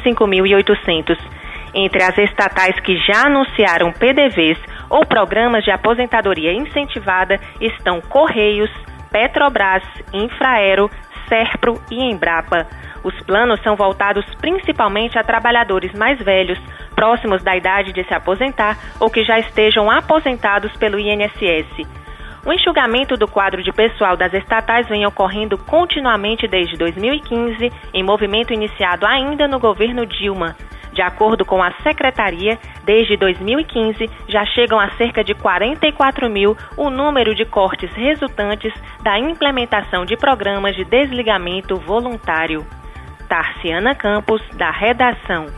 25.800. Entre as estatais que já anunciaram PDVs ou programas de aposentadoria incentivada estão Correios, Petrobras, Infraero, Serpro e Embrapa. Os planos são voltados principalmente a trabalhadores mais velhos, próximos da idade de se aposentar ou que já estejam aposentados pelo INSS. O enxugamento do quadro de pessoal das estatais vem ocorrendo continuamente desde 2015, em movimento iniciado ainda no governo Dilma. De acordo com a Secretaria, desde 2015 já chegam a cerca de 44 mil o número de cortes resultantes da implementação de programas de desligamento voluntário. Tarciana Campos, da redação.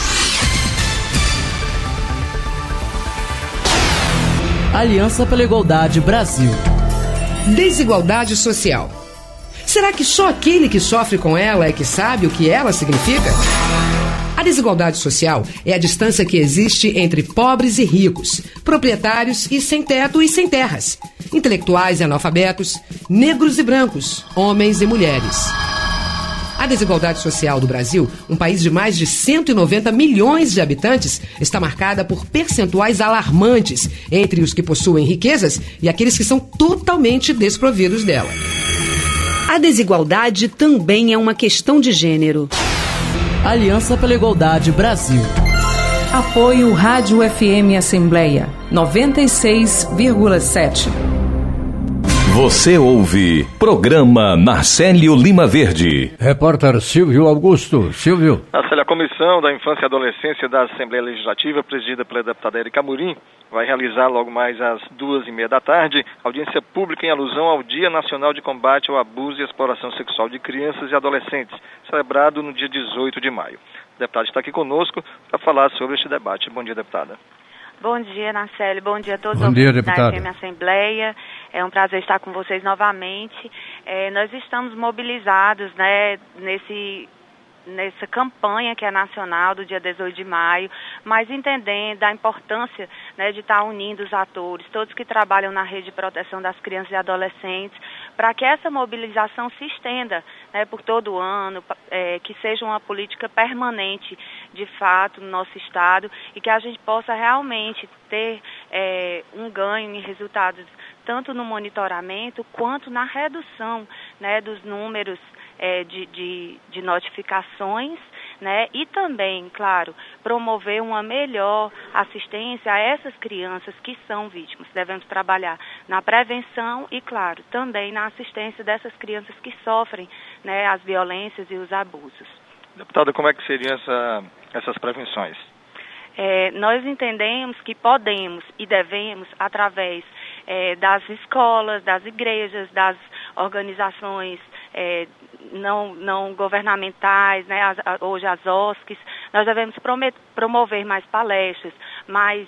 Aliança pela Igualdade Brasil. Desigualdade social. Será que só aquele que sofre com ela é que sabe o que ela significa? A desigualdade social é a distância que existe entre pobres e ricos, proprietários e sem teto e sem terras, intelectuais e analfabetos, negros e brancos, homens e mulheres. A desigualdade social do Brasil, um país de mais de 190 milhões de habitantes, está marcada por percentuais alarmantes entre os que possuem riquezas e aqueles que são totalmente desprovidos dela. A desigualdade também é uma questão de gênero. Aliança pela Igualdade Brasil. Apoio Rádio FM Assembleia 96,7. Você ouve Programa Narcélio Lima Verde. Repórter Silvio Augusto. Silvio. Narcélio, a Comissão da Infância e Adolescência da Assembleia Legislativa, presidida pela deputada Érica Amorim, vai realizar logo mais às 2h30 da tarde audiência pública em alusão ao Dia Nacional de Combate ao Abuso e Exploração Sexual de Crianças e Adolescentes, celebrado no dia 18 de maio. O deputado está aqui conosco para falar sobre este debate. Bom dia, deputada. Bom dia, Narcélio. Bom dia a todos os ouvintes da FM Assembleia. É um prazer estar com vocês novamente. Nós estamos mobilizados, né, nessa campanha que é nacional do dia 18 de maio, mas entendendo a importância, né, de estar unindo os atores, todos que trabalham na rede de proteção das crianças e adolescentes, para que essa mobilização se estenda, né, por todo o ano, que seja uma política permanente, de fato, no nosso estado, e que a gente possa realmente ter um ganho em resultados, tanto no monitoramento quanto na redução, né, dos números de notificações, né? E também, claro, promover uma melhor assistência a essas crianças que são vítimas. Devemos trabalhar na prevenção e, claro, também na assistência dessas crianças que sofrem, né, as violências e os abusos. Deputada, como é que seriam essas prevenções? Nós entendemos que podemos e devemos, através das escolas, das igrejas, das organizações não governamentais, né, hoje as OSCs, nós devemos promover mais palestras, mais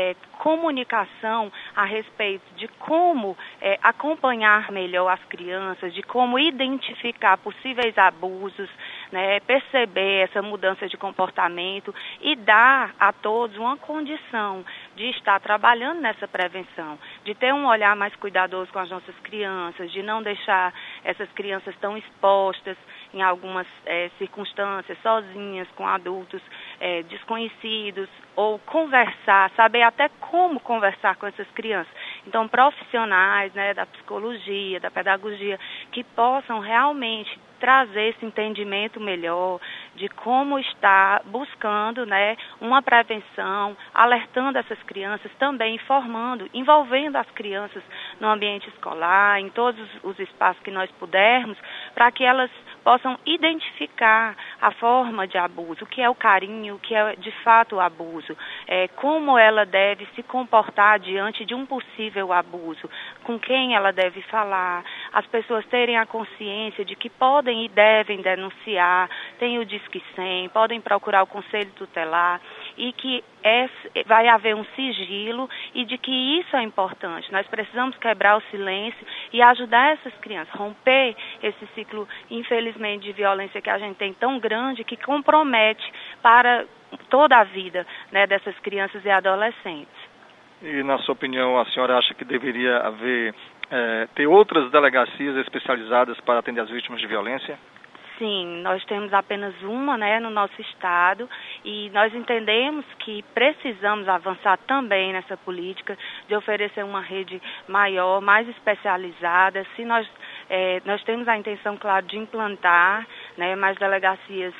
comunicação a respeito de como acompanhar melhor as crianças, de como identificar possíveis abusos, né, perceber essa mudança de comportamento e dar a todos uma condição de estar trabalhando nessa prevenção, de ter um olhar mais cuidadoso com as nossas crianças, de não deixar essas crianças tão expostas em algumas circunstâncias, sozinhas, com adultos desconhecidos, ou conversar, saber até como conversar com essas crianças. Então, profissionais, né, da psicologia, da pedagogia, que possam realmente trazer esse entendimento melhor de como estar buscando, né, uma prevenção, alertando essas crianças, também informando, envolvendo as crianças no ambiente escolar, em todos os espaços que nós pudermos, para que elas possam identificar a forma de abuso, o que é o carinho, o que é de fato o abuso, como ela deve se comportar diante de um possível abuso, com quem ela deve falar, as pessoas terem a consciência de que podem e devem denunciar, tem o Disque 100, podem procurar o Conselho Tutelar e que vai haver um sigilo e de que isso é importante. Nós precisamos quebrar o silêncio e ajudar essas crianças, romper esse ciclo, infelizmente, de violência que a gente tem tão grande que compromete para toda a vida, né, dessas crianças e adolescentes. E, na sua opinião, a senhora acha que deveria haver, ter outras delegacias especializadas para atender as vítimas de violência? Sim, nós temos apenas uma, né, no nosso estado, e nós entendemos que precisamos avançar também nessa política de oferecer uma rede maior, mais especializada. Se nós temos a intenção, claro, de implantar, né, mais delegacias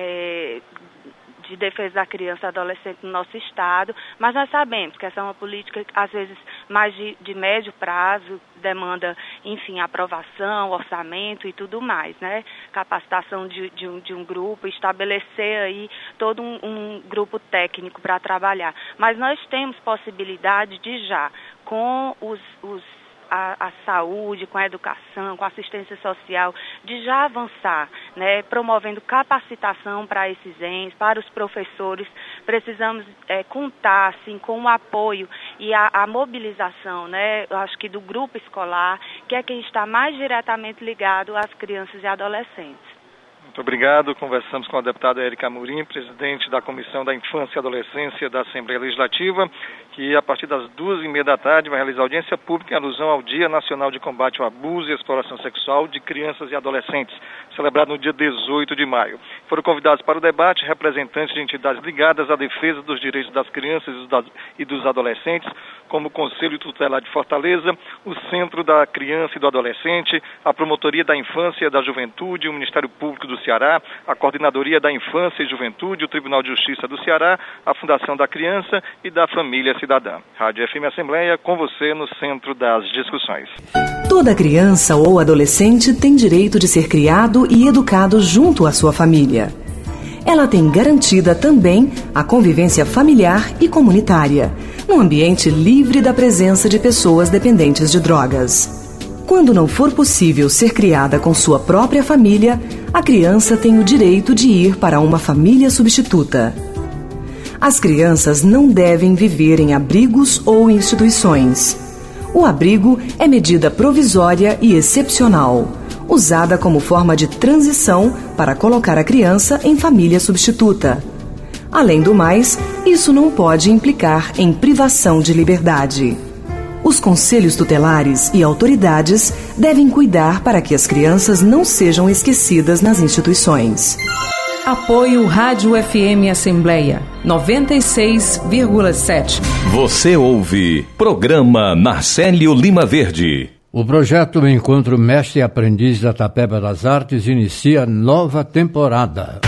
de defesa da criança e adolescente no nosso estado, mas nós sabemos que essa é uma política, às vezes, mais de médio prazo, demanda, enfim, aprovação, orçamento e tudo mais, né? Capacitação de um grupo, estabelecer aí todo um grupo técnico para trabalhar. Mas nós temos possibilidade de já, com a saúde, com a educação, com a assistência social, de já avançar, né, promovendo capacitação para esses entes, para os professores. Precisamos contar, assim, com o apoio e a mobilização, né, eu acho que do grupo escolar, que é quem está mais diretamente ligado às crianças e adolescentes. Muito obrigado. Conversamos com a deputada Érica Amorim, presidente da Comissão da Infância e Adolescência da Assembleia Legislativa, que a partir das 2h30 da tarde vai realizar audiência pública em alusão ao Dia Nacional de Combate ao Abuso e Exploração Sexual de Crianças e Adolescentes, celebrado no dia 18 de maio. Foram convidados para o debate representantes de entidades ligadas à defesa dos direitos das crianças e dos adolescentes, como o Conselho Tutelar de Fortaleza, o Centro da Criança e do Adolescente, a Promotoria da Infância e da Juventude, o Ministério Público do Ceará, a Coordenadoria da Infância e Juventude, o Tribunal de Justiça do Ceará, a Fundação da Criança e da Família Cidadã. Rádio FM Assembleia, com você no centro das discussões. Toda criança ou adolescente tem direito de ser criado e educado junto à sua família. Ela tem garantida também a convivência familiar e comunitária, num ambiente livre da presença de pessoas dependentes de drogas. Quando não for possível ser criada com sua própria família, a criança tem o direito de ir para uma família substituta. As crianças não devem viver em abrigos ou instituições. O abrigo é medida provisória e excepcional, usada como forma de transição para colocar a criança em família substituta. Além do mais, isso não pode implicar em privação de liberdade. Os conselhos tutelares e autoridades devem cuidar para que as crianças não sejam esquecidas nas instituições. Apoio Rádio FM Assembleia 96,7. Você ouve Programa Narcélio Lima Verde. O projeto Encontro Mestre e Aprendiz da Tapeba das Artes inicia nova temporada.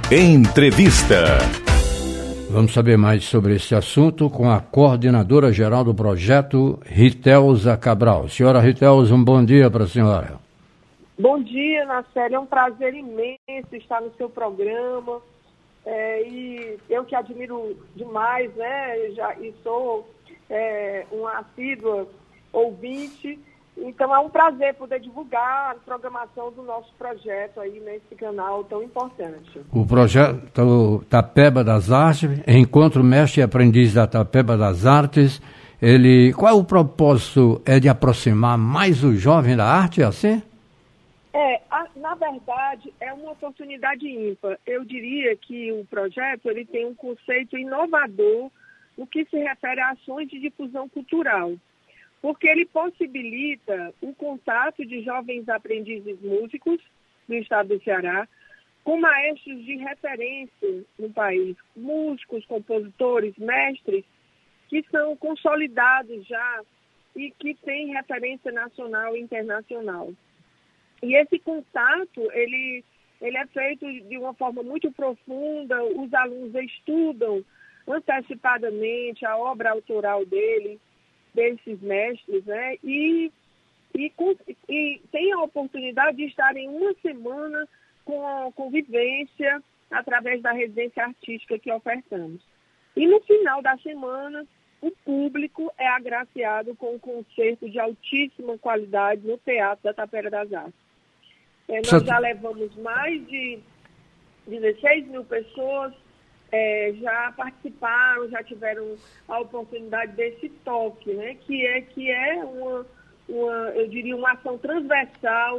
Entrevista. Vamos saber mais sobre esse assunto com a coordenadora geral do projeto, Ritelza Cabral. Senhora Ritelza, um bom dia para a senhora. Bom dia, Naceli. É um prazer imenso estar no seu programa. E eu que admiro demais, né? E sou uma assídua ouvinte. Então é um prazer poder divulgar a programação do nosso projeto aí nesse canal tão importante. O projeto Tapeba das Artes, Encontro Mestre e Aprendiz da Tapeba das Artes, qual é o propósito? É de aproximar mais o jovem da arte, assim? Na verdade, é uma oportunidade ímpar. Eu diria que o projeto ele tem um conceito inovador no que se refere a ações de difusão cultural, porque ele possibilita o contato de jovens aprendizes músicos do estado do Ceará com maestros de referência no país, músicos, compositores, mestres, que são consolidados já e que têm referência nacional e internacional. E esse contato, ele é feito de uma forma muito profunda, os alunos estudam antecipadamente a obra autoral desses mestres, né? E tem a oportunidade de estar em uma semana com a convivência através da residência artística que ofertamos. E no final da semana, o público é agraciado com um concerto de altíssima qualidade no Teatro da Tapera das Artes. Nós já levamos mais de 16 mil pessoas, já participaram, já tiveram a oportunidade desse toque, né? Que é eu diria, uma ação transversal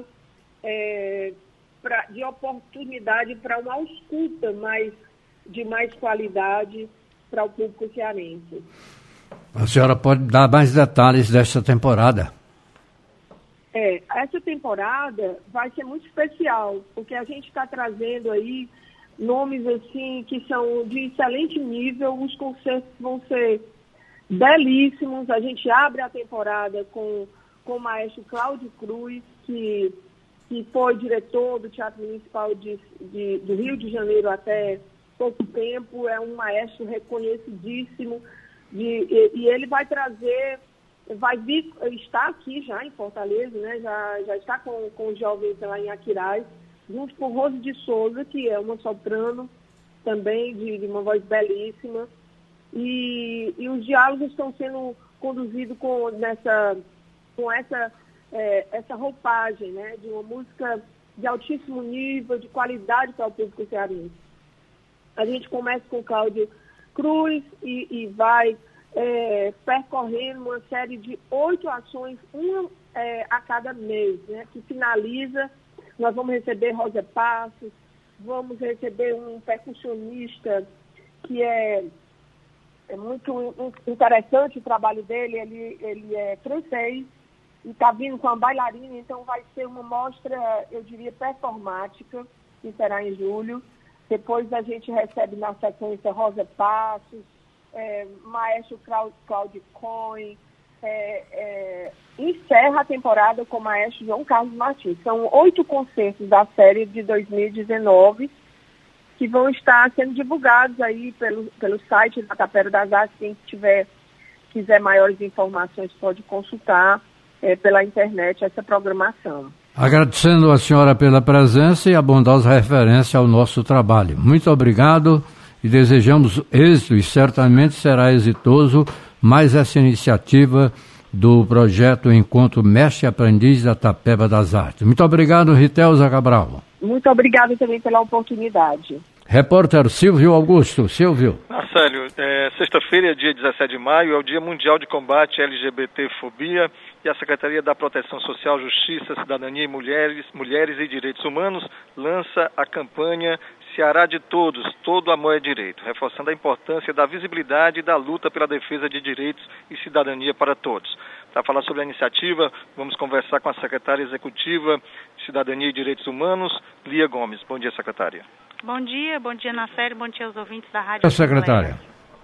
de oportunidade para uma escuta de mais qualidade para o público cearense. A senhora pode dar mais detalhes desta temporada? Essa temporada vai ser muito especial, porque a gente está trazendo aí nomes assim que são de excelente nível, os concertos vão ser belíssimos. A gente abre a temporada com o maestro Cláudio Cruz, que foi diretor do Teatro Municipal do Rio de Janeiro até pouco tempo, é um maestro reconhecidíssimo, e ele vai trazer, está aqui já em Fortaleza, né? Já está com os jovens lá em Aquiraz, junto com Rose de Souza, que é uma soprano também de uma voz belíssima, e os diálogos estão sendo conduzidos com essa roupagem, né? De uma música de altíssimo nível, de qualidade para o público cearense. A gente começa com o Cláudio Cruz e vai percorrendo uma série de 8 ações, uma a cada mês, né? Que finaliza. Nós vamos receber Rosa Passos, vamos receber um percussionista que é muito interessante o trabalho dele, ele é francês e está vindo com a bailarina, então vai ser uma mostra, eu diria, performática, que será em julho. Depois a gente recebe na sequência Rosa Passos, maestro Cláudio Cohen, encerra a temporada com o maestro João Carlos Martins. São 8 concertos da série de 2019 que vão estar sendo divulgados aí pelo site da Tapera das Artes. Quem quiser maiores informações pode consultar pela internet essa programação. Agradecendo a senhora pela presença e a bondosa referência ao nosso trabalho. Muito obrigado e desejamos êxito, e certamente será exitoso mais essa iniciativa do projeto Encontro Mestre e Aprendiz da Tapeba das Artes. Muito obrigado, Ritelza Cabral. Muito obrigado também pela oportunidade. Repórter Silvio Augusto. Silvio. Célio, sexta-feira, dia 17 de maio, é o Dia Mundial de Combate à LGBT-Fobia, e a Secretaria da Proteção Social, Justiça, Cidadania e Mulheres e Direitos Humanos lança a campanha Ceará de Todos, Todo Amor é Direito, reforçando a importância da visibilidade e da luta pela defesa de direitos e cidadania para todos. Para falar sobre a iniciativa, vamos conversar com a secretária executiva de Cidadania e Direitos Humanos, Lia Gomes. Bom dia, secretária. Bom dia, Naceli, bom dia aos ouvintes da Rádio. Secretária.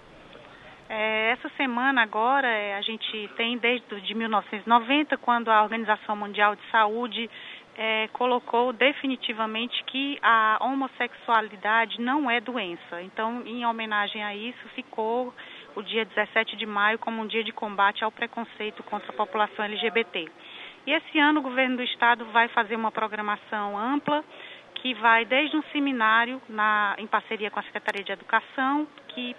Essa semana agora, a gente tem desde 1990, quando a Organização Mundial de Saúde colocou definitivamente que a homossexualidade não é doença. Então, em homenagem a isso, ficou o dia 17 de maio como um dia de combate ao preconceito contra a população LGBT. E esse ano o governo do estado vai fazer uma programação ampla, que vai desde um seminário em parceria com a Secretaria de Educação, que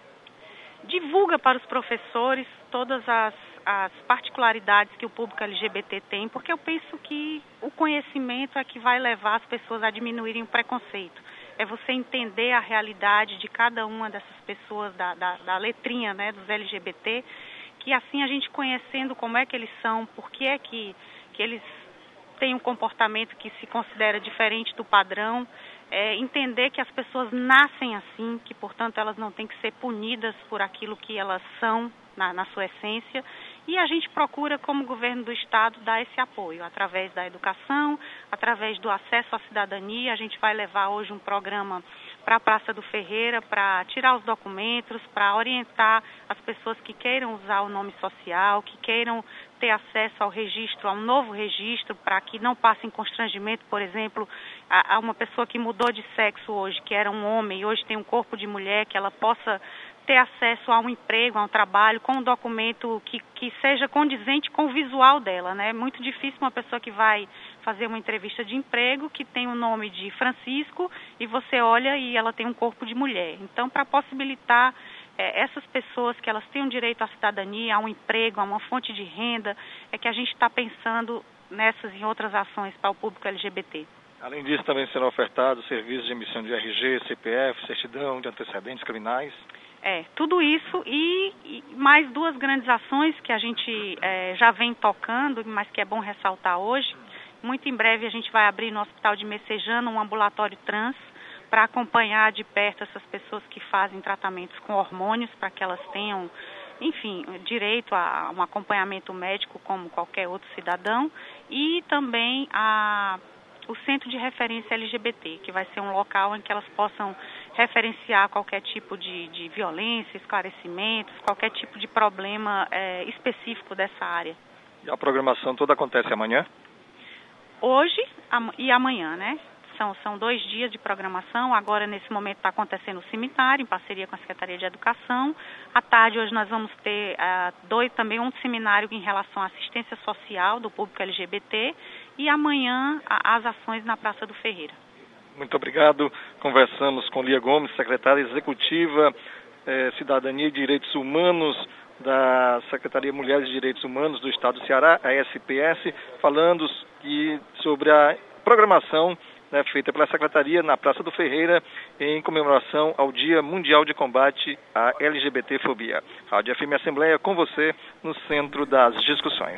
divulga para os professores todas as particularidades que o público LGBT tem, porque eu penso que o conhecimento é que vai levar as pessoas a diminuírem o preconceito. É você entender a realidade de cada uma dessas pessoas, da letrinha, né, dos LGBT, que assim a gente conhecendo como é que eles são, por que é que eles têm um comportamento que se considera diferente do padrão, entender que as pessoas nascem assim, que portanto elas não têm que ser punidas por aquilo que elas são na sua essência, e a gente procura, como governo do estado, dar esse apoio através da educação, através do acesso à cidadania. A gente vai levar hoje um programa para a Praça do Ferreira, para tirar os documentos, para orientar as pessoas que queiram usar o nome social, que queiram ter acesso ao registro, a um novo registro, para que não passem constrangimento, por exemplo, a uma pessoa que mudou de sexo hoje, que era um homem e hoje tem um corpo de mulher, que ela possa ter acesso a um emprego, a um trabalho, com um documento que seja condizente com o visual dela, né? É muito difícil uma pessoa que vai fazer uma entrevista de emprego, que tem o nome de Francisco, e você olha e ela tem um corpo de mulher. Então, para possibilitar essas pessoas que elas tenham direito à cidadania, a um emprego, a uma fonte de renda, é que a gente está pensando nessas e outras ações para o público LGBT. Além disso, também serão ofertados serviços de emissão de RG, CPF, certidão de antecedentes criminais. Tudo isso e mais duas grandes ações que a gente já vem tocando, mas que é bom ressaltar hoje. Muito em breve a gente vai abrir no Hospital de Messejana um ambulatório trans para acompanhar de perto essas pessoas que fazem tratamentos com hormônios, para que elas tenham, enfim, direito a um acompanhamento médico como qualquer outro cidadão, e também o Centro de Referência LGBT, que vai ser um local em que elas possam referenciar qualquer tipo de violência, esclarecimentos, qualquer tipo de problema específico dessa área. E a programação toda acontece amanhã? Hoje e amanhã, né? São 2 dias de programação. Agora, nesse momento, está acontecendo o seminário, em parceria com a Secretaria de Educação. À tarde, hoje, nós vamos ter também um seminário em relação à assistência social do público LGBT. E amanhã, as ações na Praça do Ferreira. Muito obrigado. Conversamos com Lia Gomes, secretária executiva, Cidadania e Direitos Humanos da Secretaria Mulheres e Direitos Humanos do Estado do Ceará, a SPS, falando sobre a programação feita pela Secretaria na Praça do Ferreira em comemoração ao Dia Mundial de Combate à LGBTfobia. Rádio FM Assembleia com você no centro das discussões.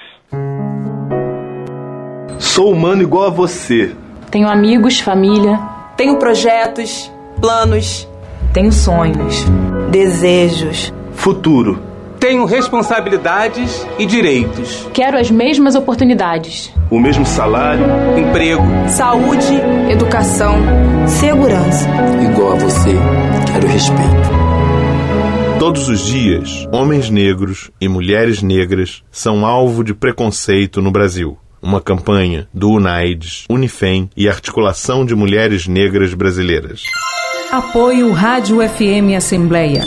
Sou humano igual a você. Tenho amigos, família. Tenho projetos, planos. Tenho sonhos, desejos. Futuro. Tenho responsabilidades e direitos. Quero as mesmas oportunidades. O mesmo salário. Emprego. Saúde. Educação. Segurança. Igual a você, quero respeito. Todos os dias, homens negros e mulheres negras são alvo de preconceito no Brasil. Uma campanha do UNAIDS, Unifem e Articulação de Mulheres Negras Brasileiras. Apoio Rádio FM Assembleia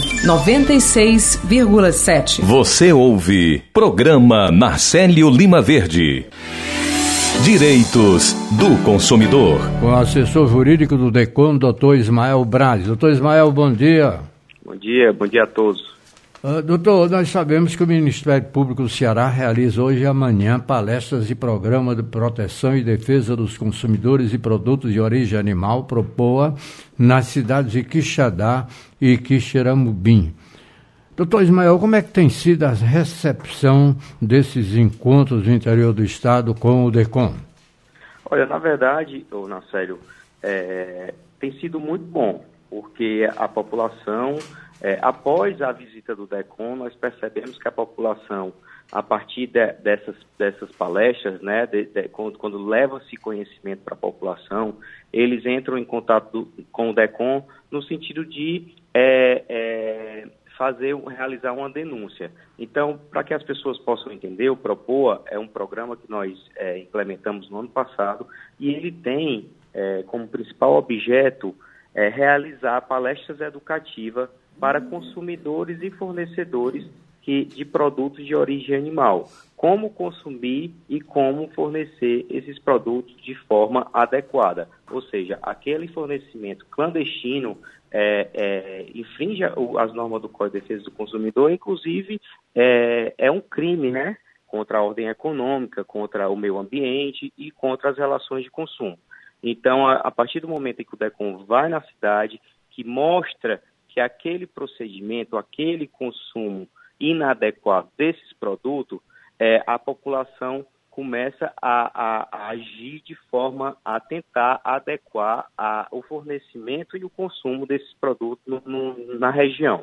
96,7. Você ouve Programa Marcélio Lima Verde. Direitos do consumidor. Com o assessor jurídico do DECON, Dr. Ismael Braz. Dr. Ismael, bom dia. Bom dia a todos. Doutor, nós sabemos que o Ministério Público do Ceará realiza hoje e amanhã palestras e programa de proteção e defesa dos consumidores e produtos de origem animal, PROPOA, nas cidades de Quixadá e Quixeramobim. Doutor Ismael, como é que tem sido a recepção desses encontros no interior do Estado com o DECON? Olha, na verdade, Nacélio, tem sido muito bom, porque a população... após a visita do DECON, nós percebemos que a população, a partir dessas palestras, né, quando leva-se conhecimento para a população, eles entram em contato com o DECON no sentido de realizar uma denúncia. Então, para que as pessoas possam entender, o Propoa é um programa que nós implementamos no ano passado e ele tem como principal objeto realizar palestras educativas para consumidores e fornecedores de produtos de origem animal. Como consumir e como fornecer esses produtos de forma adequada. Ou seja, aquele fornecimento clandestino infringe as normas do Código de Defesa do Consumidor, inclusive é um crime, né? Contra a ordem econômica, contra o meio ambiente e contra as relações de consumo. Então, a partir do momento em que o DECOM vai na cidade, que mostra que aquele procedimento, aquele consumo inadequado desses produtos, a população começa a agir de forma a tentar adequar o fornecimento e o consumo desses produtos na região.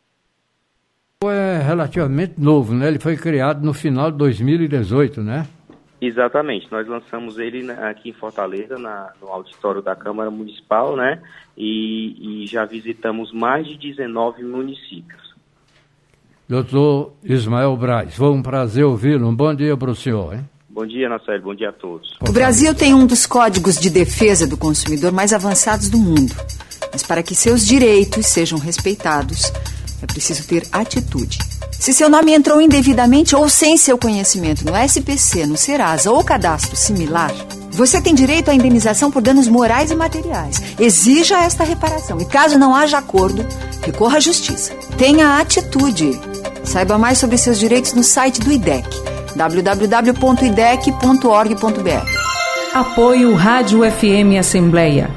É relativamente novo, né? Ele foi criado no final de 2018, né? Exatamente. Nós lançamos ele aqui em Fortaleza, no auditório da Câmara Municipal, né? E já visitamos mais de 19 municípios. Doutor Ismael Braz, foi um prazer ouvi-lo. Um bom dia para o senhor, hein? Bom dia, Nacélio. Bom dia a todos. O Brasil tem um dos códigos de defesa do consumidor mais avançados do mundo. Mas para que seus direitos sejam respeitados, é preciso ter atitude. Se seu nome entrou indevidamente ou sem seu conhecimento no SPC, no Serasa ou cadastro similar, você tem direito à indenização por danos morais e materiais. Exija esta reparação e, caso não haja acordo, recorra à justiça. Tenha atitude. Saiba mais sobre seus direitos no site do IDEC, www.idec.org.br. Apoio Rádio FM Assembleia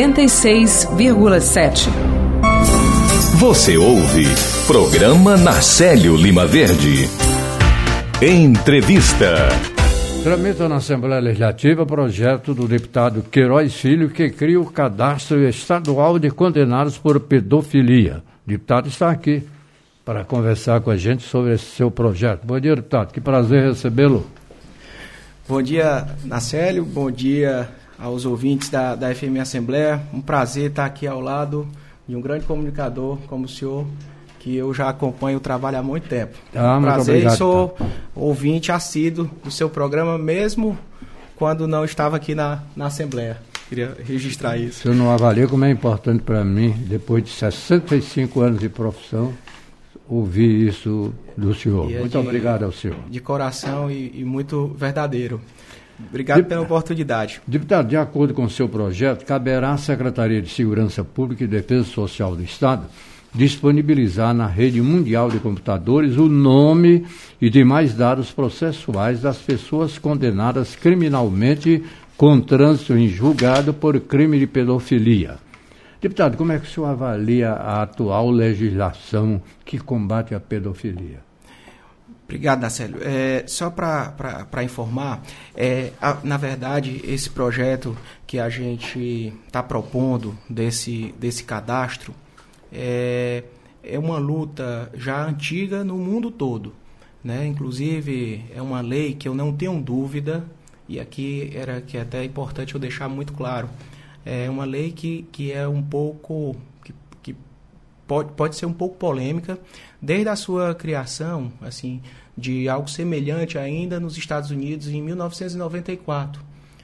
96,7. Você ouve Programa Nacélio Lima Verde. Entrevista. Tramita na Assembleia Legislativa projeto do deputado Queiroz Filho que cria o cadastro estadual de condenados por pedofilia. O deputado está aqui para conversar com a gente sobre esse seu projeto. Bom dia, deputado. Que prazer recebê-lo. Bom dia, Nacélio. Bom dia aos ouvintes da FM Assembleia. Um prazer estar aqui ao lado de um grande comunicador como o senhor, que eu já acompanho o trabalho há muito tempo. Prazer, obrigado, e sou ouvinte assíduo do seu programa, mesmo quando não estava aqui na Assembleia. Queria registrar isso. O senhor não avalia como é importante para mim, depois de 65 anos de profissão, ouvir isso do senhor. Muito obrigado ao senhor. De coração e muito verdadeiro. Obrigado pela oportunidade. Deputado, de acordo com o seu projeto, caberá à Secretaria de Segurança Pública e Defesa Social do Estado disponibilizar na rede mundial de computadores o nome e demais dados processuais das pessoas condenadas criminalmente com trânsito em julgado por crime de pedofilia. Deputado, como é que o senhor avalia a atual legislação que combate a pedofilia? Obrigado, Nacélio. Só para informar, na verdade, esse projeto que a gente está propondo desse cadastro é uma luta já antiga no mundo todo, né? Inclusive, é uma lei que eu não tenho dúvida, e aqui que é até importante eu deixar muito claro, é uma lei que é um pouco... que pode ser um pouco polêmica, desde a sua criação, assim, de algo semelhante ainda nos Estados Unidos em 1994,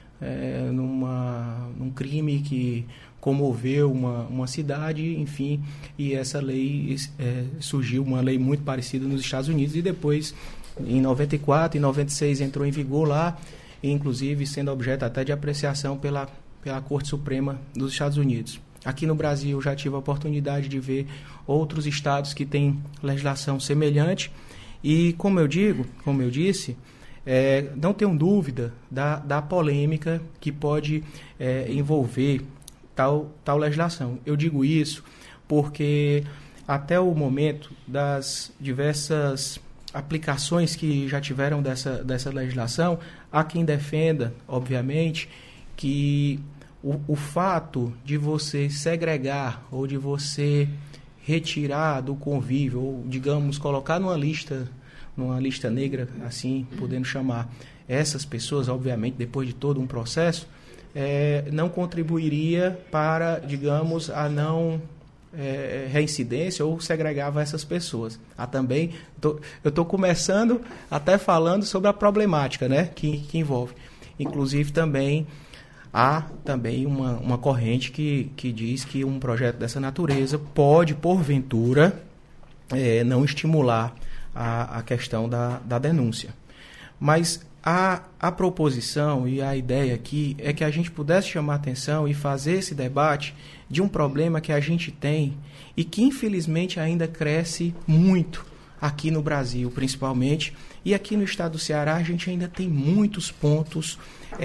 num crime que comoveu uma cidade, enfim, e essa lei surgiu, uma lei muito parecida nos Estados Unidos, e depois, em 94, em 96, entrou em vigor lá, inclusive sendo objeto até de apreciação pela Corte Suprema dos Estados Unidos. Aqui no Brasil já tive a oportunidade de ver outros estados que têm legislação semelhante e, como eu disse, não tenho dúvida da polêmica que pode envolver tal legislação. Eu digo isso porque até o momento das diversas aplicações que já tiveram dessa legislação, há quem defenda, obviamente, que o fato de você segregar ou de você retirar do convívio, ou, digamos, colocar numa lista negra, assim, podendo chamar essas pessoas, obviamente, depois de todo um processo, não contribuiria para, digamos, a não reincidência ou segregava essas pessoas. Há também, eu estou começando até falando sobre a problemática, né, que envolve. Inclusive também há também uma corrente que diz que um projeto dessa natureza pode, porventura, não estimular a questão da denúncia. Mas a proposição e a ideia aqui é que a gente pudesse chamar atenção e fazer esse debate de um problema que a gente tem e que infelizmente ainda cresce muito aqui no Brasil, principalmente, e aqui no estado do Ceará a gente ainda tem muitos pontos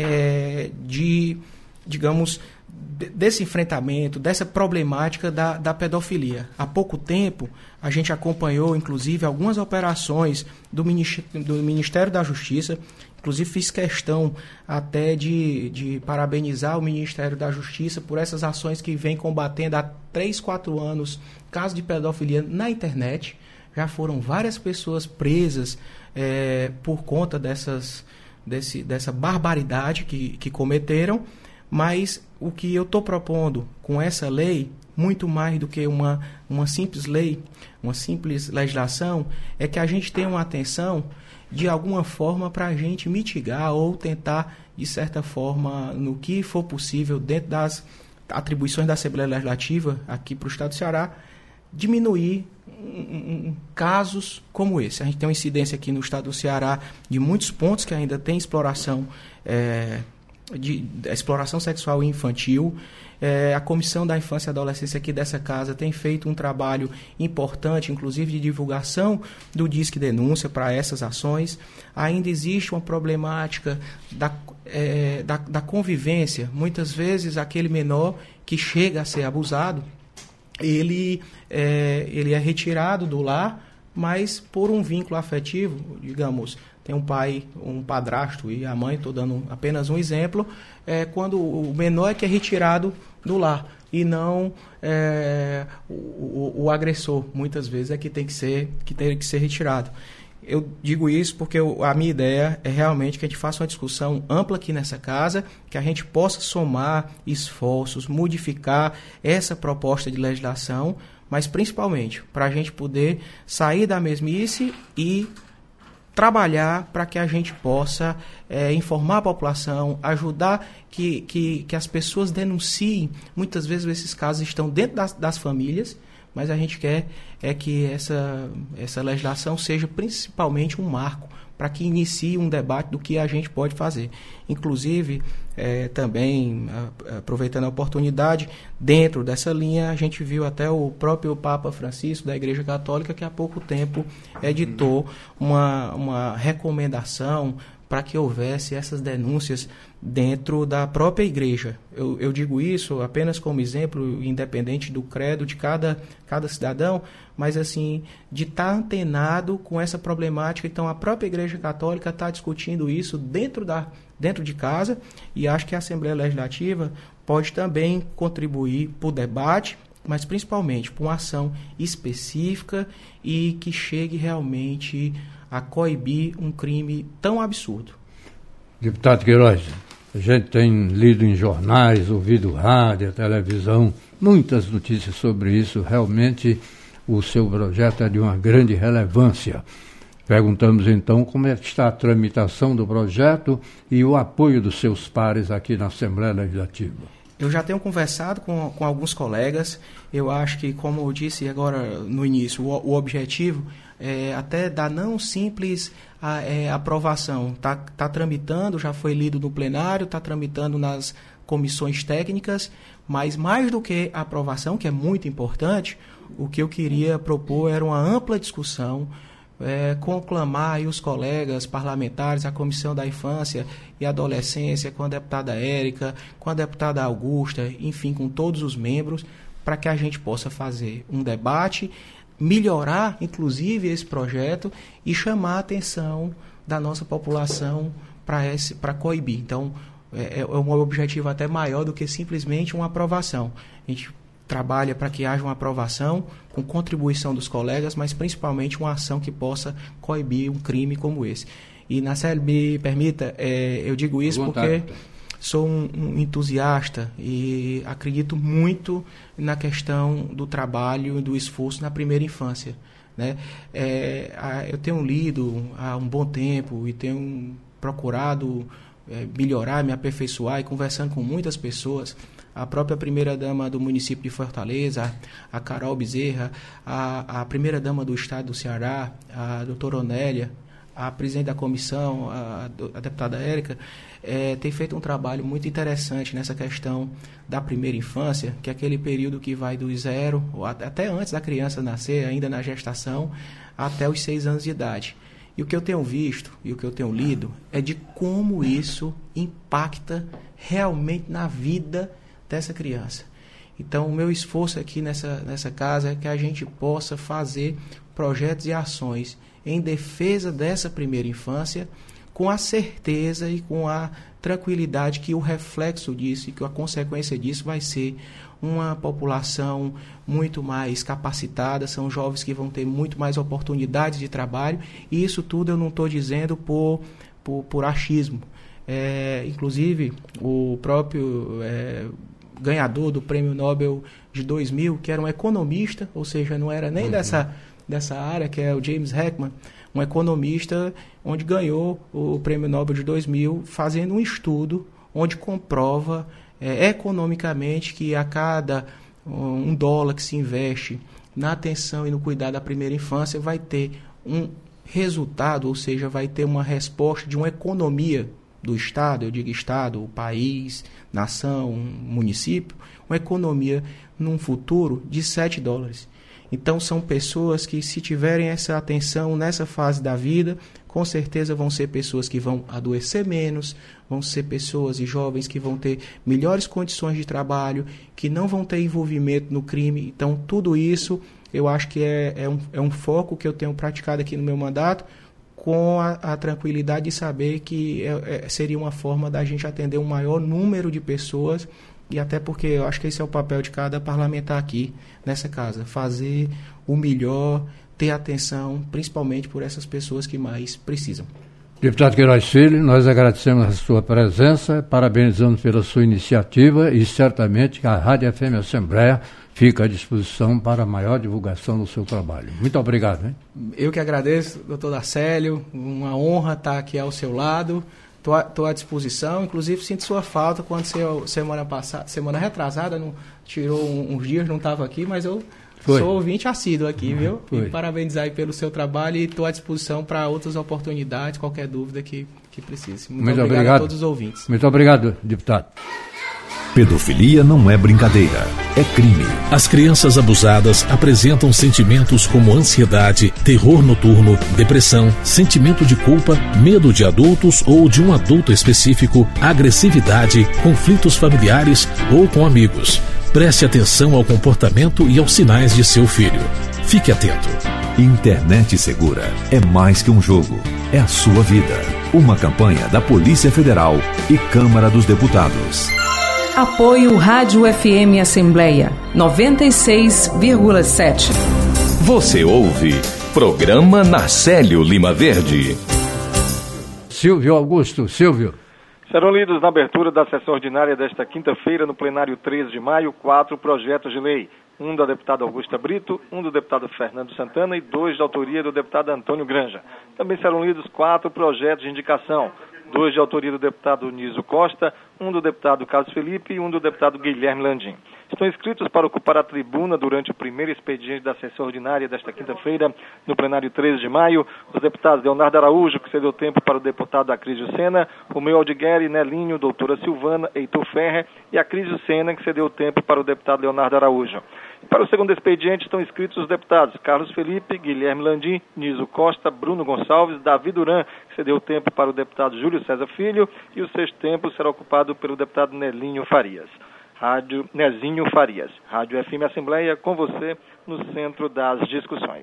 desse enfrentamento, dessa problemática da pedofilia. Há pouco tempo, a gente acompanhou, inclusive, algumas operações do Ministério da Justiça. Inclusive, fiz questão até de parabenizar o Ministério da Justiça por essas ações que vem combatendo há 3, 4 anos casos de pedofilia na internet. Já foram várias pessoas presas por conta dessa barbaridade que cometeram. Mas o que eu estou propondo com essa lei, muito mais do que uma simples lei, uma simples legislação, é que a gente tenha uma atenção de alguma forma para a gente mitigar ou tentar, de certa forma, no que for possível, dentro das atribuições da Assembleia Legislativa aqui para o Estado do Ceará, diminuir casos como esse. A gente tem uma incidência aqui no Estado do Ceará de muitos pontos que ainda tem exploração exploração sexual infantil. A Comissão da Infância e Adolescência aqui dessa casa tem feito um trabalho importante, inclusive de divulgação do Disque Denúncia para essas ações. Ainda existe uma problemática da convivência. Muitas vezes aquele menor que chega a ser abusado, ele é retirado do lar, mas por um vínculo afetivo, digamos, tem um pai, um padrasto e a mãe, estou dando apenas um exemplo, quando o menor é que é retirado do lar e não o agressor, muitas vezes é que tem que ser retirado. Eu digo isso porque a minha ideia é realmente que a gente faça uma discussão ampla aqui nessa casa, que a gente possa somar esforços, modificar essa proposta de legislação, mas principalmente para a gente poder sair da mesmice e trabalhar para que a gente possa informar a população, ajudar que as pessoas denunciem. Muitas vezes esses casos estão dentro das famílias, mas a gente quer que essa legislação seja principalmente um marco para que inicie um debate do que a gente pode fazer. Inclusive, também, aproveitando a oportunidade, dentro dessa linha, a gente viu até o próprio Papa Francisco, da Igreja Católica, que há pouco tempo editou uma recomendação para que houvesse essas denúncias dentro da própria igreja. Eu digo isso apenas como exemplo, independente do credo de cada cidadão, mas assim, de estar antenado com essa problemática. Então, a própria Igreja Católica está discutindo isso dentro de casa, e acho que a Assembleia Legislativa pode também contribuir para o debate, mas principalmente para uma ação específica e que chegue realmente a coibir um crime tão absurdo. Deputado Queiroz, a gente tem lido em jornais, ouvido rádio, televisão, muitas notícias sobre isso. Realmente o seu projeto é de uma grande relevância. Perguntamos então como é que está a tramitação do projeto e o apoio dos seus pares aqui na Assembleia Legislativa. Eu já tenho conversado com alguns colegas. Eu acho que, como eu disse agora no início, o objetivo é até da não simples aprovação. Está tramitando, já foi lido no plenário, está tramitando nas comissões técnicas, mas mais do que a aprovação, que é muito importante, o que eu queria propor era uma ampla discussão, conclamar aí os colegas parlamentares, a Comissão da Infância e Adolescência, com a deputada Érica, com a deputada Augusta, enfim, com todos os membros, para que a gente possa fazer um debate, melhorar, inclusive, esse projeto e chamar a atenção da nossa população para coibir. Então, é um objetivo até maior do que simplesmente uma aprovação. A gente trabalha para que haja uma aprovação com contribuição dos colegas, mas principalmente uma ação que possa coibir um crime como esse. E, Nacélio, me permita, eu digo isso porque sou um entusiasta e acredito muito na questão do trabalho e do esforço na primeira infância, né? Eu tenho lido há um bom tempo e tenho procurado melhorar, me aperfeiçoar, e conversando com muitas pessoas, a própria primeira-dama do município de Fortaleza, a Carol Bezerra, a primeira-dama do estado do Ceará, a doutora Onélia, a presidente da comissão, a deputada Érica, tem feito um trabalho muito interessante nessa questão da primeira infância, que é aquele período que vai do 0, ou até antes da criança nascer, ainda na gestação, até os 6 anos de idade. E o que eu tenho visto e o que eu tenho lido é de como isso impacta realmente na vida dessa criança. Então, o meu esforço aqui nessa casa é que a gente possa fazer projetos e ações em defesa dessa primeira infância, com a certeza e com a tranquilidade que o reflexo disso e que a consequência disso vai ser uma população muito mais capacitada, são jovens que vão ter muito mais oportunidades de trabalho, e isso tudo eu não estou dizendo por achismo. Inclusive, o próprio ganhador do Prêmio Nobel de 2000, que era um economista, ou seja, não era nem dessa área, que é o James Heckman, um economista onde ganhou o Prêmio Nobel de 2000 fazendo um estudo onde comprova economicamente que a cada $1 que se investe na atenção e no cuidado da primeira infância vai ter um resultado, ou seja, vai ter uma resposta de uma economia do Estado, eu digo Estado, o país, nação, município, uma economia num futuro de $7. Então são pessoas que, se tiverem essa atenção nessa fase da vida, com certeza vão ser pessoas que vão adoecer menos, vão ser pessoas e jovens que vão ter melhores condições de trabalho, que não vão ter envolvimento no crime. Então tudo isso eu acho que é um foco que eu tenho praticado aqui no meu mandato, com a tranquilidade de saber que seria uma forma da gente atender um maior número de pessoas, e até porque eu acho que esse é o papel de cada parlamentar aqui nessa casa, fazer o melhor, ter atenção, principalmente por essas pessoas que mais precisam. Deputado Queiroz Filho, nós agradecemos a sua presença, parabenizamos pela sua iniciativa, e certamente a Rádio FM Assembleia fica à disposição para a maior divulgação do seu trabalho. Muito obrigado. Hein? Eu que agradeço, doutor Darcélio, uma honra estar aqui ao seu lado. Estou à disposição, inclusive sinto sua falta quando semana retrasada, tirou uns dias, não estava aqui, mas eu sou ouvinte assíduo aqui, viu? E parabenizar aí pelo seu trabalho, e estou à disposição para outras oportunidades, qualquer dúvida que precise. Muito obrigado a todos os ouvintes. Muito obrigado, deputado. Pedofilia não é brincadeira, é crime. As crianças abusadas apresentam sentimentos como ansiedade, terror noturno, depressão, sentimento de culpa, medo de adultos ou de um adulto específico, agressividade, conflitos familiares ou com amigos. Preste atenção ao comportamento e aos sinais de seu filho. Fique atento. Internet Segura é mais que um jogo, é a sua vida. Uma campanha da Polícia Federal e Câmara dos Deputados. Apoio Rádio FM Assembleia 96,7. Você ouve Programa Narcélio Lima Verde. Silvio Augusto. Silvio. Serão lidos na abertura da sessão ordinária desta quinta-feira, no plenário 13 de maio, 4 projetos de lei. Um da deputada Augusta Brito, um do deputado Fernando Santana e 2 de autoria do deputado Antônio Granja. Também serão lidos 4 projetos de indicação. 2 de autoria do deputado Niso Costa, um do deputado Carlos Felipe e um do deputado Guilherme Landim. Estão inscritos para ocupar a tribuna durante o primeiro expediente da sessão ordinária desta quinta-feira, no plenário 13 de maio, os deputados Leonardo Araújo, que cedeu tempo para o deputado Acrísio Sena, Romeu Aldigueri, Nelinho, doutora Silvana, Heitor Ferrer e Acrísio Sena, que cedeu tempo para o deputado Leonardo Araújo. Para o segundo expediente estão inscritos os deputados Carlos Felipe, Guilherme Landim, Niso Costa, Bruno Gonçalves, Davi Duran, que cedeu tempo para o deputado Júlio César Filho, e o sexto tempo será ocupado pelo deputado Nelinho Farias. Rádio Nezinho Farias. Rádio FM Assembleia, com você no centro das discussões.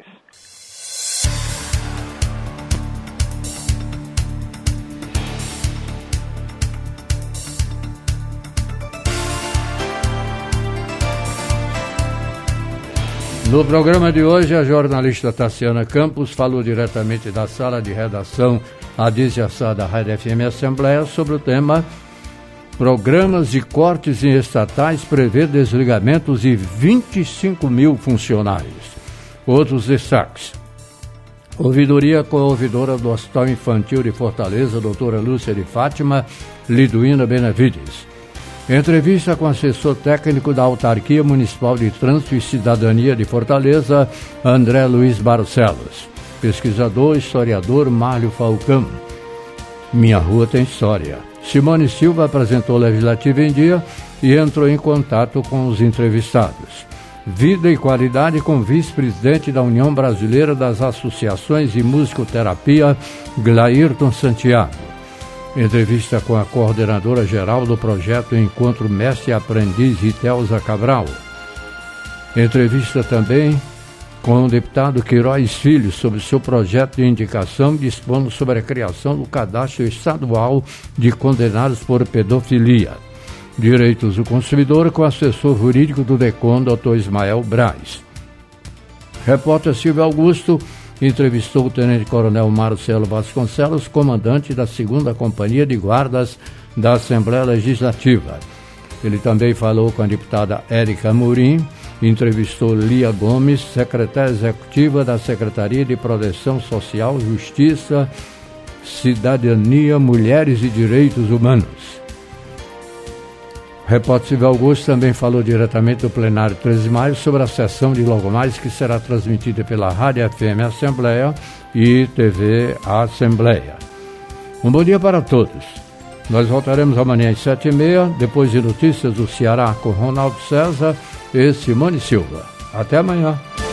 No programa de hoje, a jornalista Tassiana Campos falou diretamente da sala de redação adjacente da Rádio FM Assembleia sobre o tema Programas de cortes em estatais prevê desligamentos de 25 mil funcionários. Outros destaques. Ouvidoria com a ouvidora do Hospital Infantil de Fortaleza, doutora Lúcia de Fátima Liduína Benavides. Entrevista com o assessor técnico da Autarquia Municipal de Trânsito e Cidadania de Fortaleza, André Luiz Barcelos. Pesquisador, historiador Márcio Falcão. Minha Rua Tem História. Simone Silva apresentou Legislativo em Dia e entrou em contato com os entrevistados. Vida e Qualidade com o vice-presidente da União Brasileira das Associações de Musicoterapia, Glairton Santiago. Entrevista com a coordenadora geral do projeto Encontro Mestre e Aprendiz, Ritelza Cabral. Entrevista também com o deputado Queiroz Filho sobre seu projeto de indicação dispondo sobre a criação do cadastro estadual de condenados por pedofilia. Direitos do consumidor com o assessor jurídico do DECON, Dr. Ismael Braz. Repórter Silvio Augusto entrevistou o tenente-coronel Marcelo Vasconcelos, comandante da 2ª Companhia de Guardas da Assembleia Legislativa. Ele também falou com a deputada Érica Amorim, entrevistou Lia Gomes, secretária executiva da Secretaria de Proteção Social, Justiça, Cidadania, Mulheres e Direitos Humanos. Repórter Silvio Augusto também falou diretamente do plenário 13 de maio sobre a sessão de logo mais que será transmitida pela Rádio FM Assembleia e TV Assembleia. Um bom dia para todos. Nós voltaremos amanhã às 7h30, depois de notícias do Ceará com Ronaldo César e Simone Silva. Até amanhã.